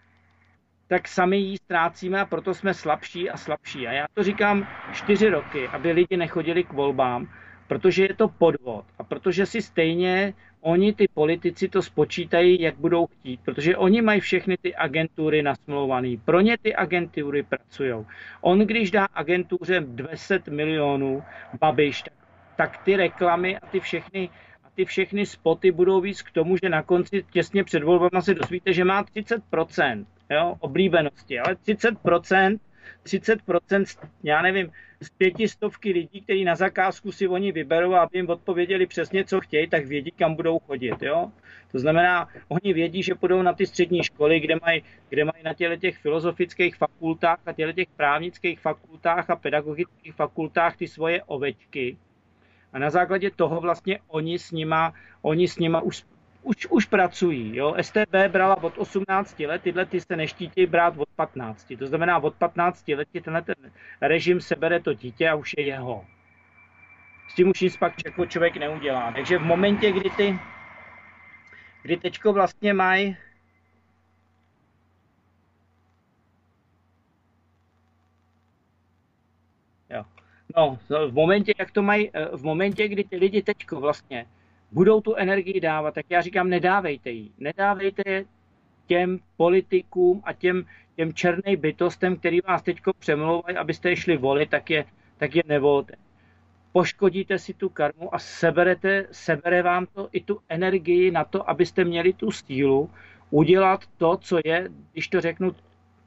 tak sami ji ztrácíme a proto jsme slabší a slabší. A já to říkám čtyři roky, aby lidi nechodili k volbám, protože je to podvod a protože si stejně oni, ty politici, to spočítají, jak budou chtít, protože oni mají všechny ty agentury nasmlouvané. Pro ně ty agentury pracují. On, když dá agentuře dvě stě milionů Babiš, tak, tak ty reklamy a ty všechny, a ty všechny spoty budou víc k tomu, že na konci těsně před volbama se dozvíte, že má třicet procent jo, oblíbenosti, ale třicet procent třicet procent, já nevím, z pětistovky lidí, kteří na zakázku si oni vyberou a aby jim odpověděli přesně, co chtějí, tak vědí, kam budou chodit. Jo? To znamená, oni vědí, že půjdou na ty střední školy, kde mají, kde mají na těle těch filozofických fakultách, na těle těch právnických fakultách a pedagogických fakultách ty svoje ovečky. A na základě toho vlastně oni s nima, oni s nima už Už, už pracují. Jo? S T B brala od osmnácti let, tyhle ty se neštítí brát od patnácti. To znamená, od patnácti let tenhle ten režim sebere to dítě a už je jeho. S tím už nic pak člověk neudělá. Takže v momentě, kdy ty, kdy teďko vlastně mají jo. No, v momentě, jak to mají, v momentě, kdy ty lidi teďko vlastně budou tu energii dávat, tak já říkám, nedávejte ji. Nedávejte je těm politikům a těm, těm černým bytostem, který vás teďko přemlouvají, abyste je šli volit, tak je, tak je nevolte. Poškodíte si tu karmu a seberete, sebere vám to i tu energii na to, abyste měli tu sílu udělat to, co je, když to řeknu,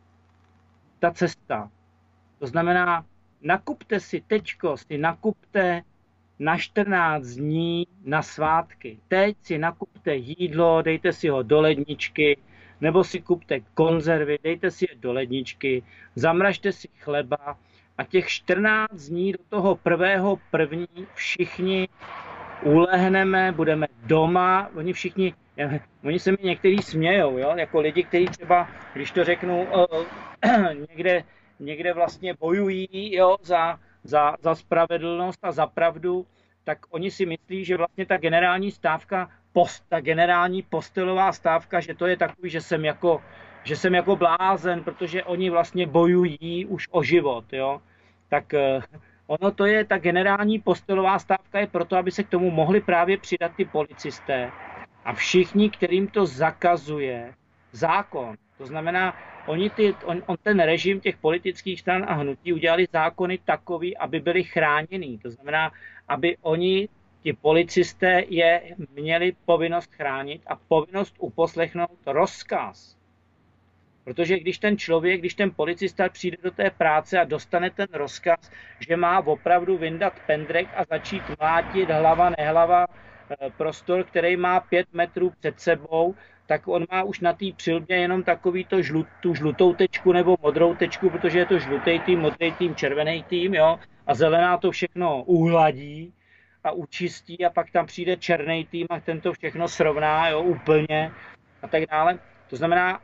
ta cesta. To znamená, nakupte si teďko, si nakupte na čtrnáct dní na svátky. Teď si nakupte jídlo, dejte si ho do ledničky, nebo si kupte konzervy, dejte si je do ledničky, zamražte si chleba a těch čtrnáct dní do toho prvého první všichni ulehneme, budeme doma, oni všichni, oni se mi někteří smějou, jo? Jako lidi, kteří třeba, když to řeknu, někde, někde vlastně bojují jo? Za, za, za spravedlnost a za pravdu, tak oni si myslí, že vlastně ta generální stávka, post, ta generální postelová stávka, že to je takový, že jsem jako, že jsem jako blázen, protože oni vlastně bojují už o život, jo? Tak ono to je, ta generální postelová stávka je proto, aby se k tomu mohli právě přidat ty policisté a všichni, kterým to zakazuje zákon. To znamená, oni ty, on, on ten režim těch politických stran a hnutí udělali zákony takový, aby byli chráněni. To znamená, aby oni, ti policisté, je měli povinnost chránit a povinnost uposlechnout rozkaz. Protože když ten člověk, když ten policista přijde do té práce a dostane ten rozkaz, že má opravdu vyndat pendrek a začít mlátit hlava, nehlava prostor, který má pět metrů před sebou, tak on má už na té přilbě jenom takový to žlut, tu žlutou tečku nebo modrou tečku, protože je to žlutý tým, modrý tým, červený tým, jo, a zelená to všechno uhladí a učistí a pak tam přijde černý tým a ten to všechno srovná, jo, úplně a tak dále. To znamená,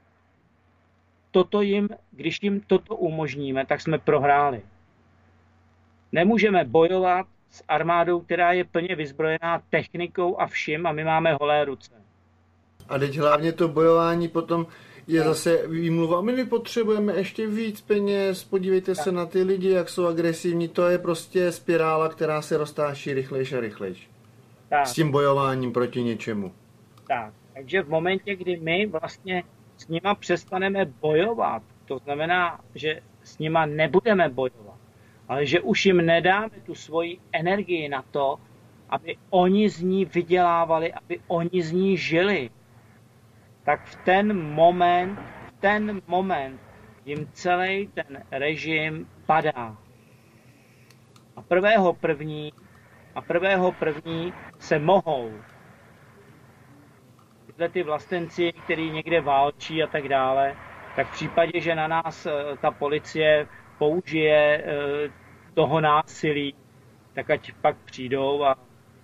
toto jim, když jim toto umožníme, tak jsme prohráli. Nemůžeme bojovat s armádou, která je plně vyzbrojená technikou a vším a my máme holé ruce. A teď hlavně to bojování potom je zase výmluva. My potřebujeme ještě víc peněz, podívejte tak se na ty lidi, jak jsou agresivní. To je prostě spirála, která se roztáčí rychlejš a rychlejš. Tak. S tím bojováním proti něčemu. Tak. Takže v momentě, kdy my vlastně s nima přestaneme bojovat, to znamená, že s nima nebudeme bojovat, ale že už jim nedáme tu svoji energii na to, aby oni z ní vydělávali, aby oni z ní žili, tak v ten moment, v ten moment jim celý ten režim padá. A prvého první, a prvého první se mohou tyhle ty vlastenci, který někde válčí a tak dále, tak v případě, že na nás ta policie použije toho násilí, tak ať pak přijdou a,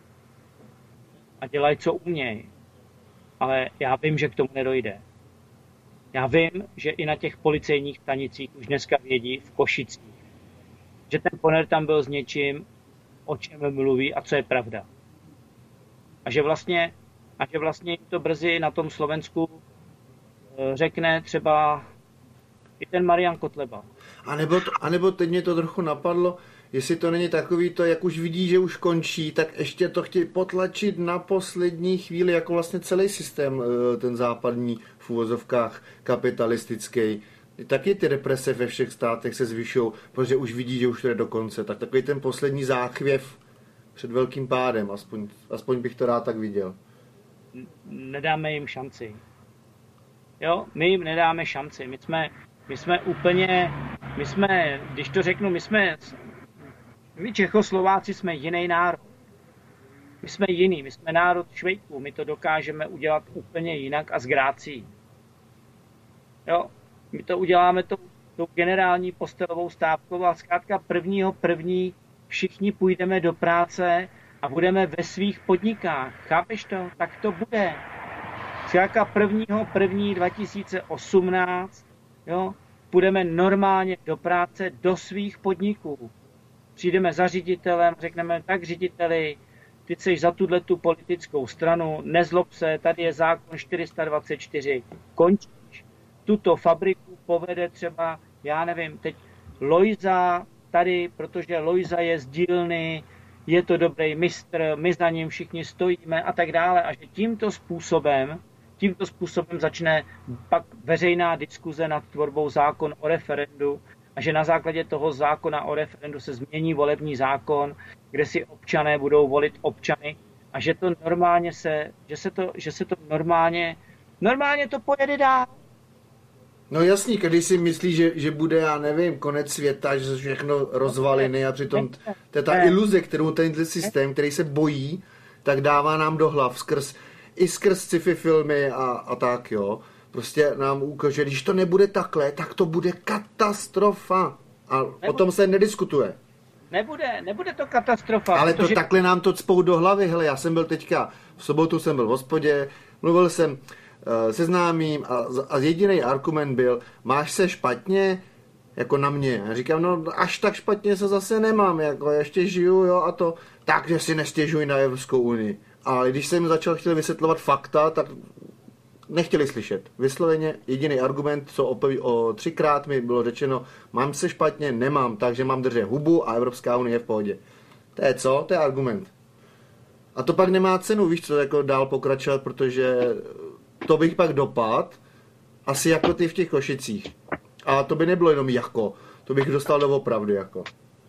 a dělají, co umějí. Ale já vím, že k tomu nedojde. Já vím, že i na těch policejních stanicích už dneska vědí v Košicích, že ten Poner tam byl s něčím, o čem mluví a co je pravda. A že vlastně, a že vlastně to brzy na tom Slovensku řekne třeba i ten Marian Kotleba. A nebo, to, a nebo teď mě to trochu napadlo, jestli to není takový to, jak už vidí, že už končí, tak ještě to chtějí potlačit na poslední chvíli, jako vlastně celý systém, ten západní v úvozovkách kapitalistický. Taky ty represe ve všech státech se zvyšují, protože už vidí, že už to je do konce. Tak takový ten poslední záchvěv před velkým pádem, aspoň, aspoň bych to rád tak viděl. Nedáme jim šanci. Jo, my jim nedáme šanci. My jsme, my jsme úplně, my jsme, když to řeknu, my jsme, my Čechoslováci jsme jiný národ. My jsme jiný, my jsme národ Švejků, my to dokážeme udělat úplně jinak a s grácí. Jo, my to uděláme tou, tou generální postelovou stávkou a zkrátka prvního první všichni půjdeme do práce a budeme ve svých podnikách. Chápeš to? Tak to bude. Zkrátka prvního první dva tisíce osmnáct, jo, půjdeme normálně do práce, do svých podniků. Přijdeme za ředitelem, řekneme, tak řediteli, ty jsi za tuto politickou stranu, nezlob se, tady je zákon čtyři sta dvacet čtyři, končíš. Tuto fabriku povede třeba, já nevím, teď Lojza tady, protože Lojza je z dílny, je to dobrý mistr, my za ním všichni stojíme a tak dále. A že tímto způsobem, tímto způsobem začne pak veřejná diskuze nad tvorbou zákon o referendu a že na základě toho zákona o referendu se změní volební zákon, kde si občané budou volit občany a že to normálně se, že se to, že se to normálně, normálně to pojede dál. No jasný, když si myslí, že, že bude, já nevím, konec světa, že se všechno rozvaliny a přitom to je ta iluze, kterou tenhle systém, který se bojí, tak dává nám do hlav skrz, i skrz sci-fi filmy a, a tak, jo. Prostě nám ukáže, že když to nebude takhle, tak to bude katastrofa. A nebude. O tom se nediskutuje. Nebude, nebude to katastrofa. Ale protože... to takhle nám to cpou do hlavy. Hele, já jsem byl teďka, v sobotu jsem byl v hospodě, mluvil jsem se známým a, a jediný argument byl, máš se špatně, jako na mě. Já říkám, no až tak špatně se zase nemám, jako ještě žiju, jo, a to, takže si nestěžuj na Evropskou unii. A když jsem začal chtěl vysvětlovat fakta, tak nechtěli slyšet. Vysloveně jediný argument, co o, o třikrát mi bylo řečeno, mám se špatně, nemám, takže mám držet hubu a Evropská unie je v pohodě. To je co? To je argument. A to pak nemá cenu, víš co, jako dál pokračovat, protože to bych pak dopad, asi jako ty v těch Košicích. A to by nebylo jenom jako, to bych dostal doopravdy jako.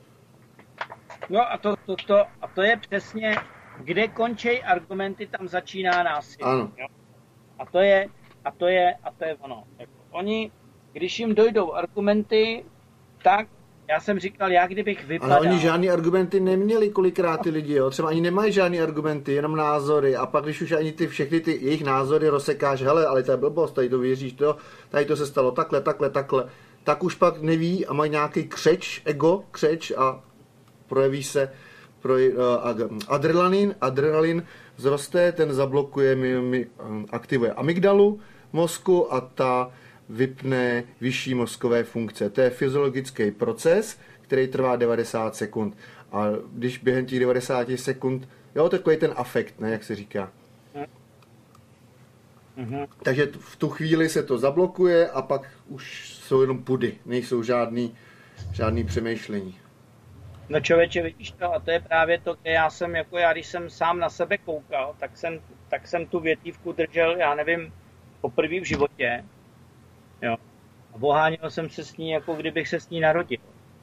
No a to, to, to, a to je přesně, kde končí argumenty, tam začíná násilí. Ano. Jo? A to je, a to je, a to je ono. Jako oni, když jim dojdou argumenty, tak já jsem říkal, já kdybych vypadal... Ale oni žádný argumenty neměli kolikrát ty lidi, jo. Třeba ani nemají žádný argumenty, jenom názory. A pak, když už ani ty všechny ty jejich názory rozsekáš, hele, ale to je blbost, tady to věříš, to, tady to se stalo takhle, takhle, takhle, tak už pak neví a mají nějaký křeč, ego, křeč a projeví se projeví, uh, adrenalin, adrenalin vzroste, ten zablokuje, mi, mi, aktivuje amygdalu mozku a ta vypne vyšší mozkové funkce. To je fyziologický proces, který trvá devadesát sekund. A když během těch devadesát sekund, jo, takový ten afekt, ne, jak se říká. Mm-hmm. Takže v tu chvíli se to zablokuje a pak už jsou jenom pudy, nejsou žádný, žádný přemýšlení. No člověče, vidíš to, a to je právě to, kde já jsem, jako já, když jsem sám na sebe koukal, tak jsem, tak jsem tu větívku držel, já nevím, poprvé v životě, jo. A oháněl jsem se s ní, jako kdybych se s ní narodil.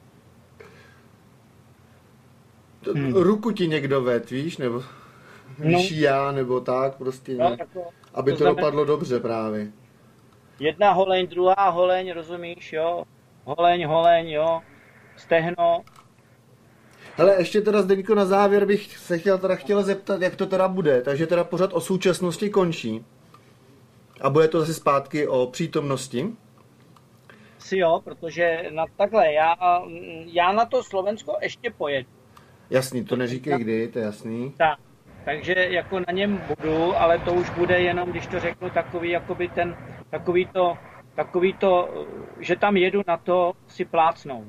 Hmm. Ruku ti někdo ved, víš, nebo vyšší no. já, nebo tak, prostě no, jako, aby to, to znamená, dopadlo dobře právě. Jedna holeň, druhá holeň, rozumíš, jo, holeň, holeň, jo, stehno. Hele, ještě teda Zdeňko na závěr bych se chtěl teda chtěl zeptat, jak to teda bude, takže teda pořád o současnosti končí a bude to zase zpátky o přítomnosti? Si jo, protože na takhle, já, já na to Slovensko ještě pojedu. Jasný, to neříkej kdy, to je jasný. Tak, takže jako na něm budu, ale to už bude jenom, když to řeknu, takový, jakoby ten, takový to, takový to, že tam jedu na to si plácnout.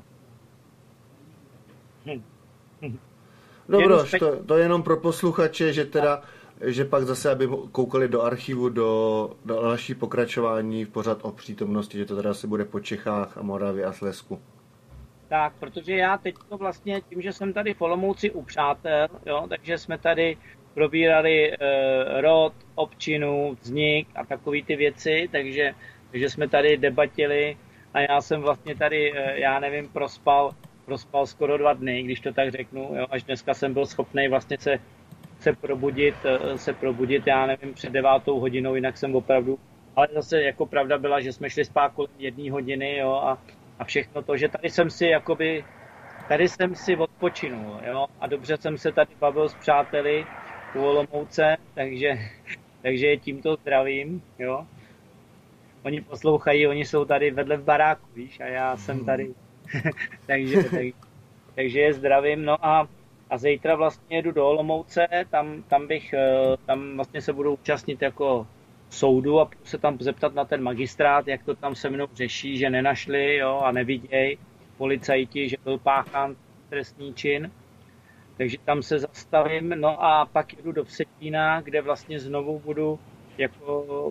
Hm. Hm. Dobro, spe... to, to je jenom pro posluchače, že teda, že pak zase, aby koukali do archivu, do, do další pokračování v pořad o přítomnosti, že to teda se bude po Čechách a Moravě a Slezsku. Tak, protože já teď to vlastně tím, že jsem tady v Olomouci u přátel, jo, takže jsme tady probírali e, rod, občinu, vznik a takové ty věci, takže, takže jsme tady debatili a já jsem vlastně tady, e, já nevím, prospal, prospal skoro dva dny, když to tak řeknu, jo, až dneska jsem byl schopný vlastně se, se probudit, e, se probudit, já nevím, před devátou hodinou, jinak jsem opravdu, ale zase jako pravda byla, že jsme šli spát kolem jedné hodiny, jo, a A všechno to, že tady jsem si jakoby, tady jsem si odpočinul, jo, a dobře jsem se tady bavil s přáteli u Olomouce, takže, takže je tímto zdravím, jo. Oni poslouchají, oni jsou tady vedle v baráku, víš, a já jsem tady, takže, tak, takže je zdravím, no a, a zítra vlastně jedu do Olomouce, tam, tam bych, tam vlastně se budu účastnit jako soudu a se tam zeptat na ten magistrát, jak to tam se mnou řeší, že nenašli, jo, a nevidějí policajti, že byl páchán trestný čin. Takže tam se zastavím, no a pak jedu do Vsetína, kde vlastně znovu budu jako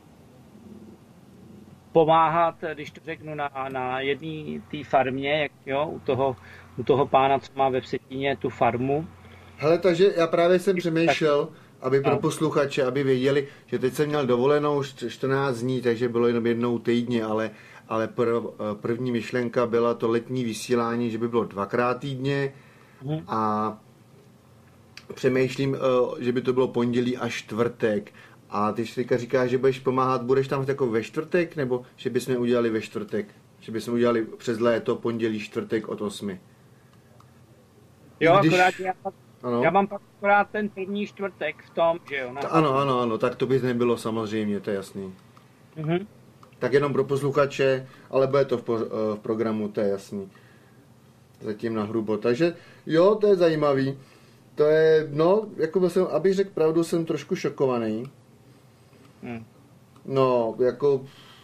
pomáhat, když to řeknu, na, na jedné té farmě, jak, jo, u toho, u toho pána, co má ve Vsetíně tu farmu. Hele, takže já právě jsem přemýšlel, aby pro posluchače, aby věděli, že teď jsem měl dovolenou čtrnáct dní, takže bylo jenom jednou týdně, ale, ale prv, první myšlenka byla to letní vysílání, že by bylo dvakrát týdně a přemýšlím, že by to bylo pondělí a čtvrtek. A ty teďka říkáš, že budeš pomáhat, budeš tam jako ve čtvrtek, nebo že bychom udělali ve čtvrtek? Že bychom udělali přes léto pondělí, čtvrtek od osmi. Jo, když... akorát já... Ano. Já mám pak akorát ten první čtvrtek v tom, že jo. Ta, ano, ano, ano, tak to by nebylo samozřejmě, to je jasný. Mm-hmm. Tak jenom pro posluchače, ale bude to v, po, v programu, to je jasný. Zatím na hrubo, takže jo, to je zajímavý. To je, no, jako jsem, abych řekl pravdu, jsem trošku šokovaný. Mm. No, jako...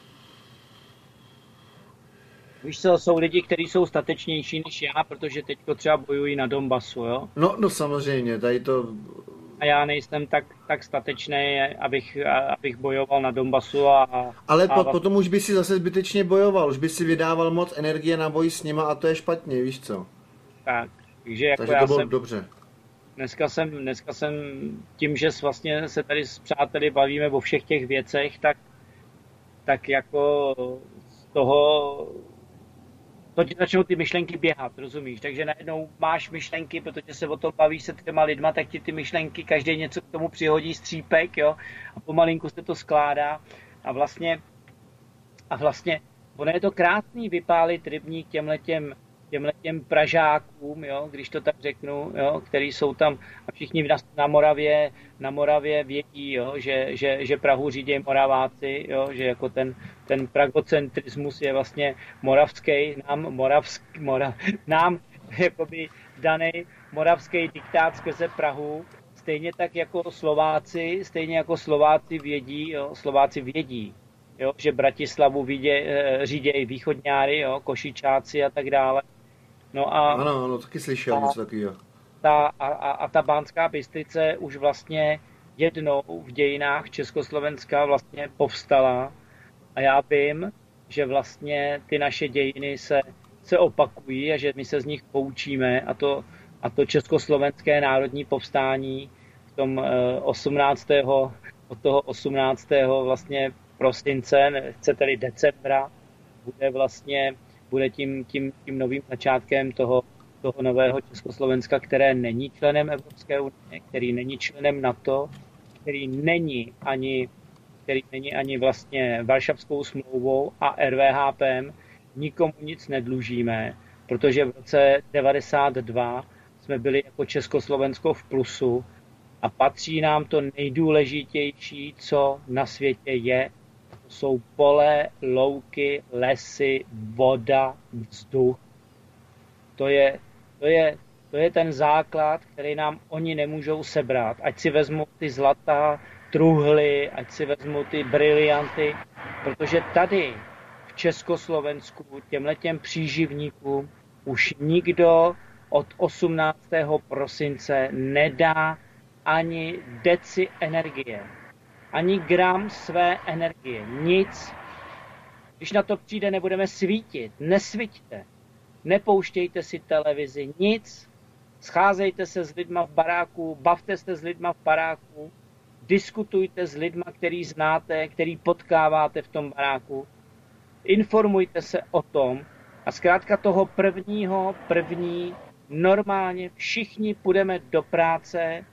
Víš co, jsou lidi, kteří jsou statečnější než já, protože teďko třeba bojují na Donbasu, jo? No, no samozřejmě, tady to... A já nejsem tak, tak statečný, abych, abych bojoval na Donbasu a... Ale a... potom už by si zase zbytečně bojoval, už by si vydával moc energie na boj s nima a to je špatně, víš co? Tak, takže jako takže já to bylo jsem... dobře. Dneska jsem, dneska jsem tím, že vlastně se tady s přáteli bavíme o všech těch věcech, tak, tak jako z toho... to ti začnou ty myšlenky běhat, rozumíš? Takže najednou máš myšlenky, protože se o tom bavíš se třema lidma, tak ti ty myšlenky, každý něco k tomu přihodí, střípek, jo? A pomalinku se to skládá a vlastně, a vlastně, ono je to krásný vypálit rybník těmhletěm, těmhletěm Pražákům, jo? Když to tak řeknu, jo? Který jsou tam a všichni na, na Moravě, na Moravě vědí, jo? Že, že, že Prahu řídí Moraváci, jo? Že jako ten, ten pragocentrismus je vlastně moravský, nám, moravsk, morav, nám jakoby daný moravský diktát skrze Prahu, stejně tak jako Slováci, stejně jako Slováci vědí, jo? Slováci vědí, jo? Že Bratislavu vidě, řídějí východňáry, jo? Košičáci a tak dále. No a, ano, ano, taky slyšel něco takového. Ta, a, a, a ta Banská Bystrice už vlastně jednou v dějinách Československa vlastně povstala a já vím, že vlastně ty naše dějiny se se opakují a že my se z nich poučíme, a to, a to československé národní povstání v tom osmnáctého od toho osmnáctého vlastně prosince, chcete-li decembra, bude vlastně bude tím, tím, tím novým začátkem toho, toho nového Československa, které není členem Evropské unie, který není členem NATO, který není ani, který není ani vlastně Varšavskou smlouvou a R V H P em. Nikomu nic nedlužíme, protože v roce devadesát dva jsme byli jako Československo v plusu a patří nám to nejdůležitější, co na světě je. To jsou pole, louky, lesy, voda, vzduch. To je, to je, to je ten základ, který nám oni nemůžou sebrat. Ať si vezmu ty zlata, truhly, ať si vezmu ty brilianty, protože tady v Československu těmhletěm příživníkům už nikdo od osmnáctého prosince nedá ani deci energie, ani gram své energie, nic. Když na to přijde, nebudeme svítit, nesvíťte, nepouštějte si televizi, nic, scházejte se s lidma v baráku, bavte se s lidma v baráku, diskutujte s lidma, který znáte, který potkáváte v tom baráku, informujte se o tom a zkrátka toho prvního, první, normálně všichni půjdeme do práce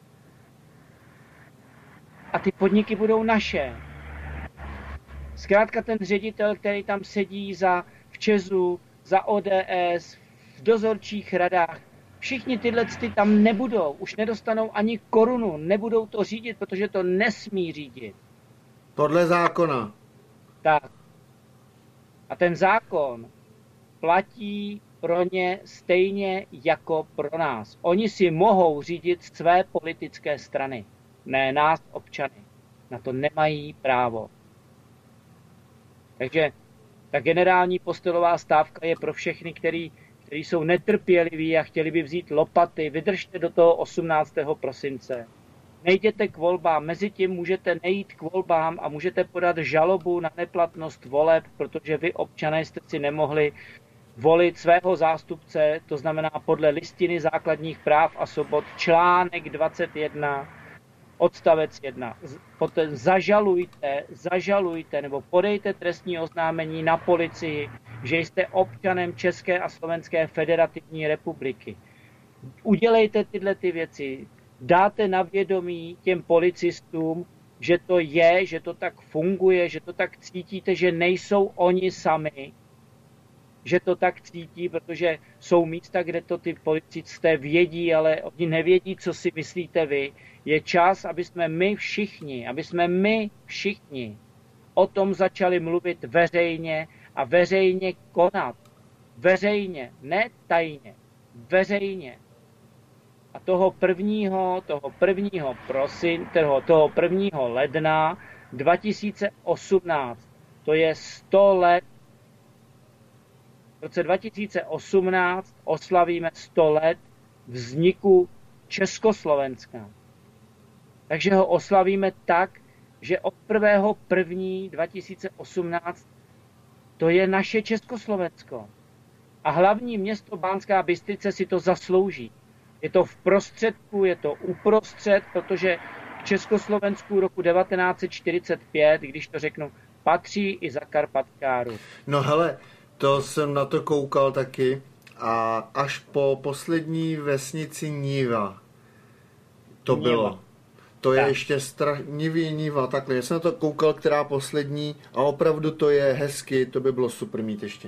a ty podniky budou naše. Zkrátka ten ředitel, který tam sedí za v Česu, za O D S, v dozorčích radách, všichni tyhle ty tam nebudou, už nedostanou ani korunu, nebudou to řídit, protože to nesmí řídit. Podle zákona. Tak. A ten zákon platí pro ně stejně jako pro nás. Oni si mohou řídit své politické strany, ne nás, občany. Na to nemají právo. Takže ta generální postelová stávka je pro všechny, který, který jsou netrpěliví a chtěli by vzít lopaty. Vydržte do toho osmnáctého prosince. Nejděte k volbám, mezi tím můžete nejít k volbám a můžete podat žalobu na neplatnost voleb, protože vy, občané, jste si nemohli volit svého zástupce, to znamená podle listiny základních práv a svobod, článek dvacet jedna, odstavec jedna. Poté zažalujte, zažalujte nebo podejte trestní oznámení na policii, že jste občanem České a Slovenské federativní republiky. Udělejte tyhle ty věci, dáte na vědomí těm policistům, že to je, že to tak funguje, že to tak cítíte, že nejsou oni sami, že to tak cítí, protože jsou místa, kde to ty policisté vědí, ale oni nevědí, co si myslíte vy. Je čas, aby jsme my všichni, aby jsme my všichni o tom začali mluvit veřejně a veřejně konat. Veřejně, ne tajně, veřejně. A toho prvního, toho prvního prosin, toho, toho prvního ledna dva tisíce osmnáct, to je sto let. V roce dva tisíce osmnáct oslavíme sto let vzniku Československa. Takže ho oslavíme tak, že od prvního prvního dva tisíce osmnáct to je naše Československo. A hlavní město Banská Bystrice si to zaslouží. Je to v prostředku, je to uprostřed, protože k Československu roku devatenáct set čtyřicet pět, když to řeknu, patří i Zakarpatská Rus. No hele, to jsem na to koukal taky a až po poslední vesnici Niva to Niva. bylo. To je tak. ještě strašnivý Niva, takhle. Já jsem na to koukal, která poslední a opravdu to je hezky, to by bylo super mít ještě.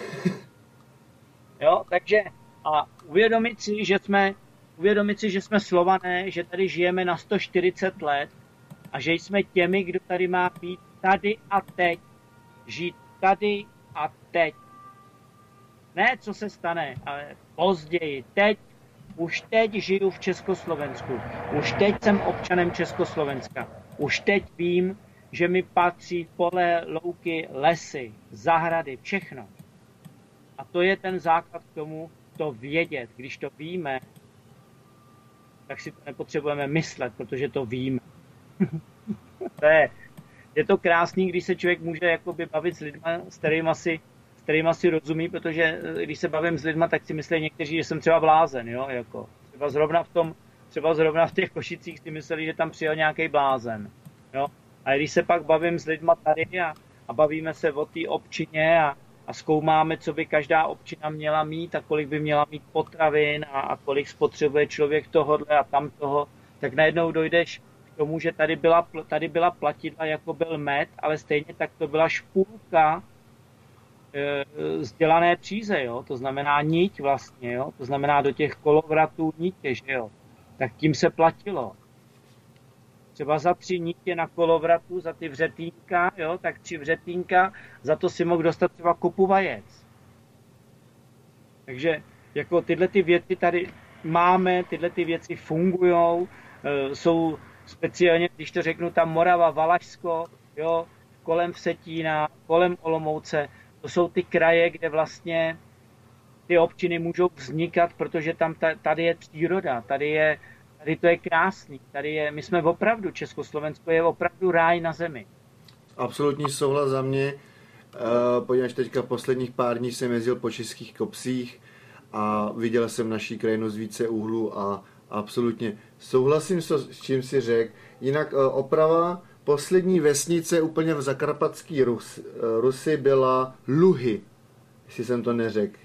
Jo, takže a uvědomit si, že jsme, uvědomit si, že jsme Slované, že tady žijeme na sto čtyřicet let a že jsme těmi, kdo tady má být tady a teď. Žít tady a teď. Ne, co se stane, ale později. Teď, už teď žiju v Československu. Už teď jsem občanem Československa. Už teď vím, že mi patří pole, louky, lesy, zahrady, všechno. A to je ten základ k tomu, to vědět. Když to víme, tak si to nepotřebujeme myslet, protože to víme. to je, je to krásný, když se člověk může jakoby bavit s lidmi, s kterými si, s kterým asi rozumí, protože když se bavím s lidma, tak si myslí někteří, že jsem třeba blázen, jo, jako třeba zrovna v tom, třeba zrovna v těch Košicích si mysleli, že tam přijel nějaký blázen, jo. A když se pak bavím s lidma tady a, a bavíme se o té občině a, a zkoumáme, co by každá občina měla mít a kolik by měla mít potravin a, a kolik spotřebuje člověk tohodle a tam toho, tak najednou dojdeš k tomu, že tady byla, tady byla platidla, jako byl med, ale stejně tak to byla špůlka e, vzdělané příze, jo? To znamená niť vlastně, jo? To znamená do těch kolovratů nitě, že jo? Tak tím se platilo. Třeba za tři nitě na kolovratu, za ty vřetínka, jo? Tak tři vřetínka, za to si mohl dostat třeba kupu vajec. Takže jako tyhle ty věci tady máme, tyhle ty věci fungujou, e, jsou speciálně, když to řeknu, tam Morava, Valašsko, jo, kolem Vsetína, kolem Olomouce, to jsou ty kraje, kde vlastně ty občiny můžou vznikat, protože tam tady je příroda, tady je, tady to je krásný, tady je, my jsme opravdu, Československo je opravdu ráj na zemi. Absolutní souhlas za mě, uh, poněvadž teďka posledních pár dní jsem jezdil po českých kopcích a viděl jsem naší krajinu z více úhlů a absolutně souhlasím s čím si řekl. Jinak oprava, poslední vesnice úplně v zakarpatský Rus, Rusy byla Luhy, jestli jsem to neřekl.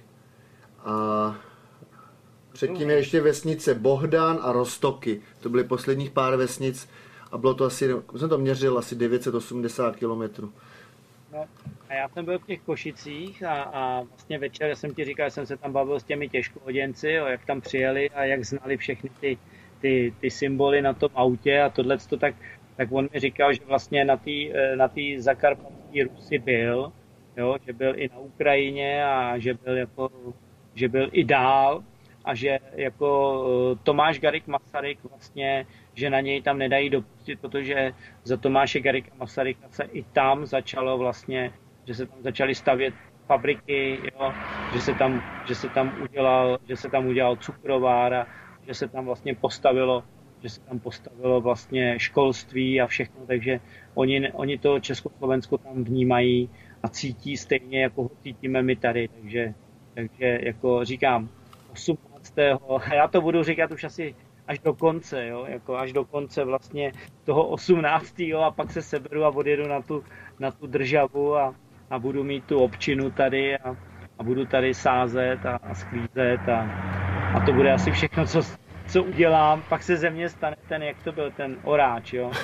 A předtím je ještě vesnice Bohdan a Roztoky. To byly posledních pár vesnic a bylo to asi, jsem to měřil, asi devět set osmdesát kilometrů. No, a já jsem byl v těch Košicích a, a vlastně večer, já jsem ti říkal, že jsem se tam bavil s těmi těžkohoděnci, jak tam přijeli a jak znali všechny ty, ty, ty symboly na tom autě a tohleto, tak, tak on mi říkal, že vlastně na té na té zakarpatské Rusy byl, jo, že byl i na Ukrajině a že byl, jako, že byl i dál a že jako Tomáš Garrigue Masaryk vlastně, že na něj tam nedají dopustit, protože za Tomáše Garrigua Masaryka se i tam začalo vlastně, že se tam začaly stavět fabriky, jo, že se tam, že se tam udělal, že se tam udělal cukrovár a že se tam vlastně postavilo, že se tam postavilo vlastně školství a všechno, takže oni, oni to Československo tam vnímají a cítí stejně, jako ho cítíme my tady, takže, takže jako říkám, osmnáctého já to budu říkat už asi až do konce, jo, jako až do konce vlastně toho osmnáctého a pak se seberu a odjedu na tu, na tu državu a, a budu mít tu občinu tady a, a budu tady sázet a, a sklízet a, a to bude asi všechno, co, co udělám. Pak se ze mě stane ten, jak to byl, ten oráč, jo.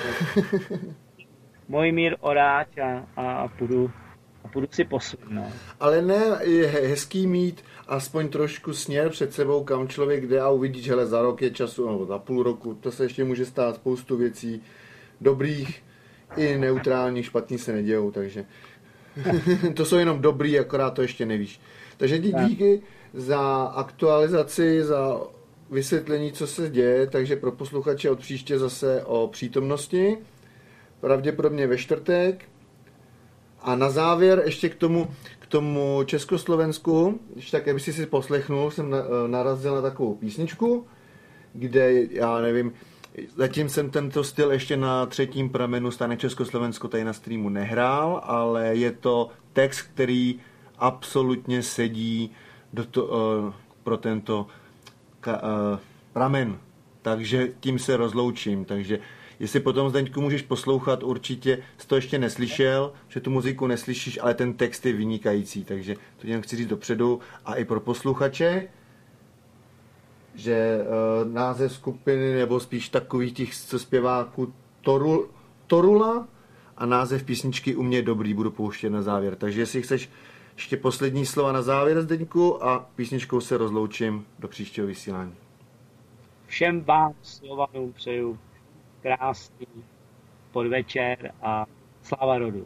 Mojmír Oráč a, a, a půjdu a půjdu si poslat, no. Ale ne, je hezký mít aspoň trošku směr před sebou, kam člověk jde a uvidí, že hele, za rok je času, nebo za půl roku, to se ještě může stát spoustu věcí dobrých i neutrálních, špatných se nedějou, takže to jsou jenom dobrý, akorát to ještě nevíš. Takže ti díky za aktualizaci, za vysvětlení, co se děje, takže pro posluchače od příště zase o přítomnosti, pravděpodobně ve čtvrtek. A na závěr ještě k tomu, k tomu Československu, když tak, aby si si poslechnul, jsem narazil na takovou písničku, kde, já nevím, zatím jsem tento styl ještě na třetím pramenu Stánek Československo tady na streamu nehrál, ale je to text, který absolutně sedí do to, uh, pro tento ka, uh, pramen. Takže tím se rozloučím, takže jestli potom, Zdeňku, můžeš poslouchat, určitě jsi to ještě neslyšel, že tu muziku neslyšíš, ale ten text je vynikající, takže to jen chci říct dopředu. A i pro posluchače, že uh, název skupiny, nebo spíš takových těch, co zpěváků, Torul, Torula a název písničky U mě je dobrý, budu pouštět na závěr. Takže jestli chceš ještě poslední slova na závěr, Zdeňku, a písničkou se rozloučím do příštího vysílání. Všem vám Slovanům přeju krásný podvečer a sláva rodu.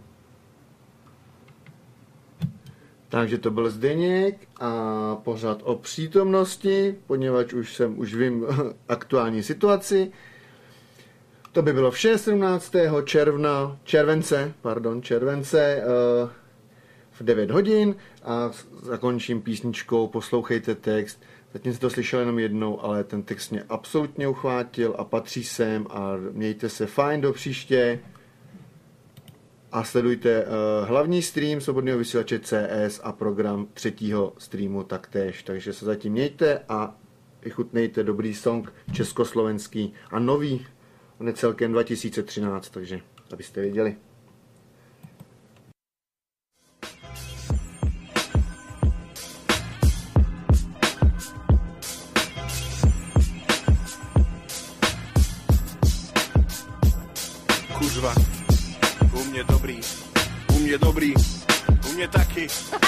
Takže to byl Zdeněk a pořád o přítomnosti, poněvadž už jsem už vím aktuální situaci. To by bylo vše sedmnáctého června, července, pardon, července v devět hodin a zakončím písničkou Poslouchejte text. Zatím jste to slyšel jenom jednou, ale ten text mě absolutně uchvátil a patří sem a mějte se fajn do příště. a sledujte uh, hlavní stream Svobodného vysílače C S a program třetího streamu taktéž. Takže se zatím mějte a vychutnejte dobrý song československý a nový, necelkem dva tisíce třináct, takže abyste věděli. Kužva, u mě dobrý, u mě dobrý, u mě taky.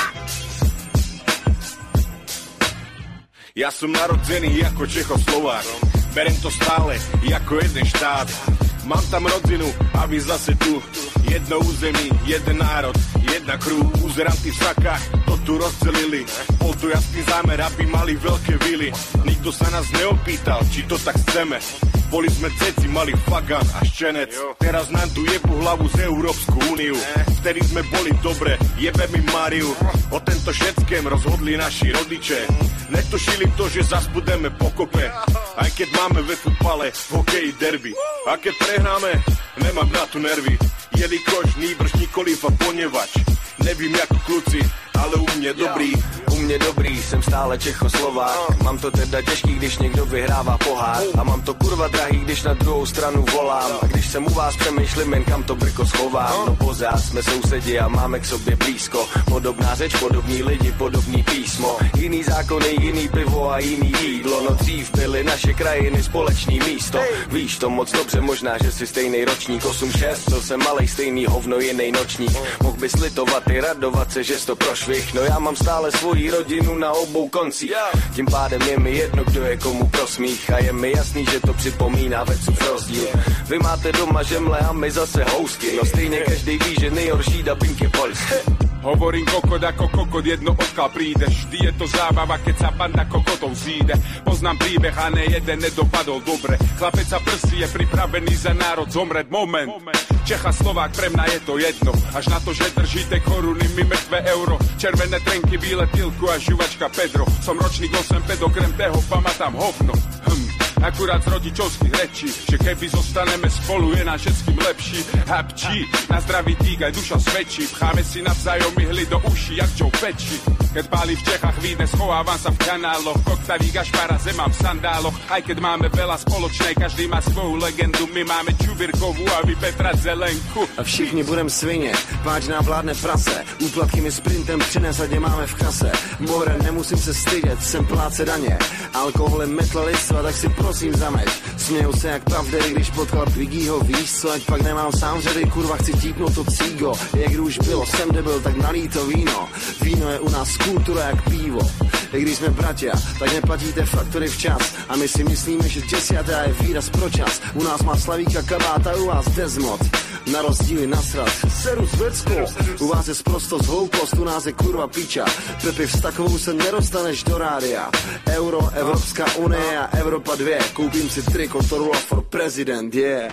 Ja som narodzený ako Čechoslovák, berem to stále ako jeden štát. Mám tam rodzinu a vy zase tu, jedno území, jeden národ, jedna krú. Uzeranty v sakách to tu rozcelili, bol to jasný zámer, aby mali veľké vily. Nikto sa nás neopýtal, či to tak chceme. Boli sme ceci, mali fagan a ščenec. Teraz nám tu jebu hlavu z Európsku úniu. Vtedy sme boli dobre, jebe mi Mariu. O tento všetkém rozhodli naši rodiče. Netušili to, že zas budeme pokope. Aj keď máme ve futbale, v hokeji derby. A keď prehráme, nemám na tu nervy. Jelikož nýbrž nikoliv a poněvač. Nevím jako kluci, ale u mě dobrý. U mě dobrý, jsem stále Čechoslovák. Mám to teda těžký, když někdo vyhrává pohár. A mám to kurva drahý, když na druhou stranu volám. A když jsem u vás, přemýšlím jen kam to brko schovám. No pořád jsme sousedi a máme k sobě blízko. Podobná řeč, podobní lidi, podobný písmo. Jiný zákony, jiný pivo a jiný jídlo. No dřív byly naše krajiny společný místo. Víš to moc dobře, možná, že si stejný ročník. osm šest, co jsem malej, stejný hovno, jiný nočník. Mohl bys litovat i radovat se, že jsi to prošvih. No já mám stále svoji rodinu na obou koncích. Tím pádem je mi jedno, kdo je komu prosmích. A je mi jasný, že to připomíná Vecův rozdíl. Vy máte doma žemle a my zase housky. No stejně každý ví, že nejhorší dubbing je polský. Hovorím kokot ako kokot, jedno odkiaľ prídeš. Vždy je to zábava, keď sa banda kokotov zíde. Poznám príbeh a ne jeden nedopadol dobre. Chlapec sa prsí, je pripravený za národ zomreť. Moment, Čecha, Slovák, pre mňa je to jedno. Až na to, že držíte koruny, mi mŕtve euro. Červené trenky, bíle pilku a žuvačka Pedro. Som ročník osem päť, okrem toho pamätám hovno. Hm. Akurát z rodičovských rečí, že keby zostaneme spolu, je nám všetkým lepší. Hapčí, na zdravý tík aj duša svedčí. Pcháme si navzájom ihly do uší, jak Joe Peči. Keď páli v Čechách víne, schovávam sa v kanáloch. Koktaví Gašpara zemám v sandáloch. Aj keď máme veľa spoločnej, každý má svoju legendu. My máme Čubirkovú a vy Petra Zelenku. A všichni budem svině, páč nám vládne prase. Úplatky mi sprintem přines, ať je máme v kase. More, nemusím se stydět, jsem pláce daně. Alkoholem metla lidstva, tak si prosím zameď. Směju se jak pravdery, když potkal Twiggyho, víš co, ať pak nemám sám řady, kurva chci típnout to cígo. Jak už bylo, jsem debil, tak nalí to víno. Víno je u nás kultura jak pivo. I když jsme bratia, tak neplatíte faktory včas. A my si myslíme, že desiatá je výraz pro čas. U nás má Slavíka kabáta, u vás Desmod. Na rozdíly nasrat, seru Svecko. U vás je sprostost, hloupost, u nás je kurva piča. Pepiv s takovou se nedostaneš do rádia. Euro, Evropská unie a Evropa dvě. Koupím si triko Torula for president, yeah.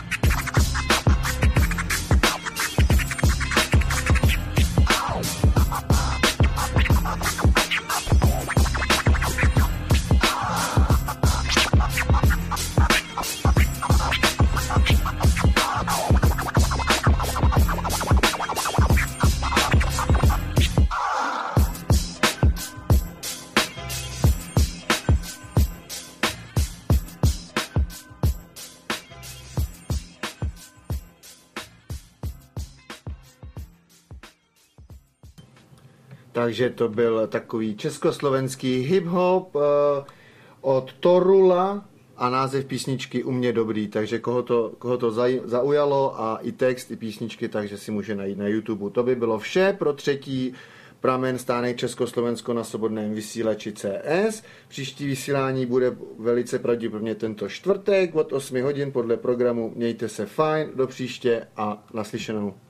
Takže to byl takový československý hip-hop uh, od Torula a název písničky U mě dobrý. Takže koho to, koho to zaj, zaujalo a i text, i písničky, takže si může najít na YouTube. To by bylo vše pro třetí pramen stánek Československo na svobodném vysílači C S. Příští vysílání bude velice pravděpodobně tento čtvrtek od osmi hodin podle programu. Mějte se fajn, do příště a naslyšenou.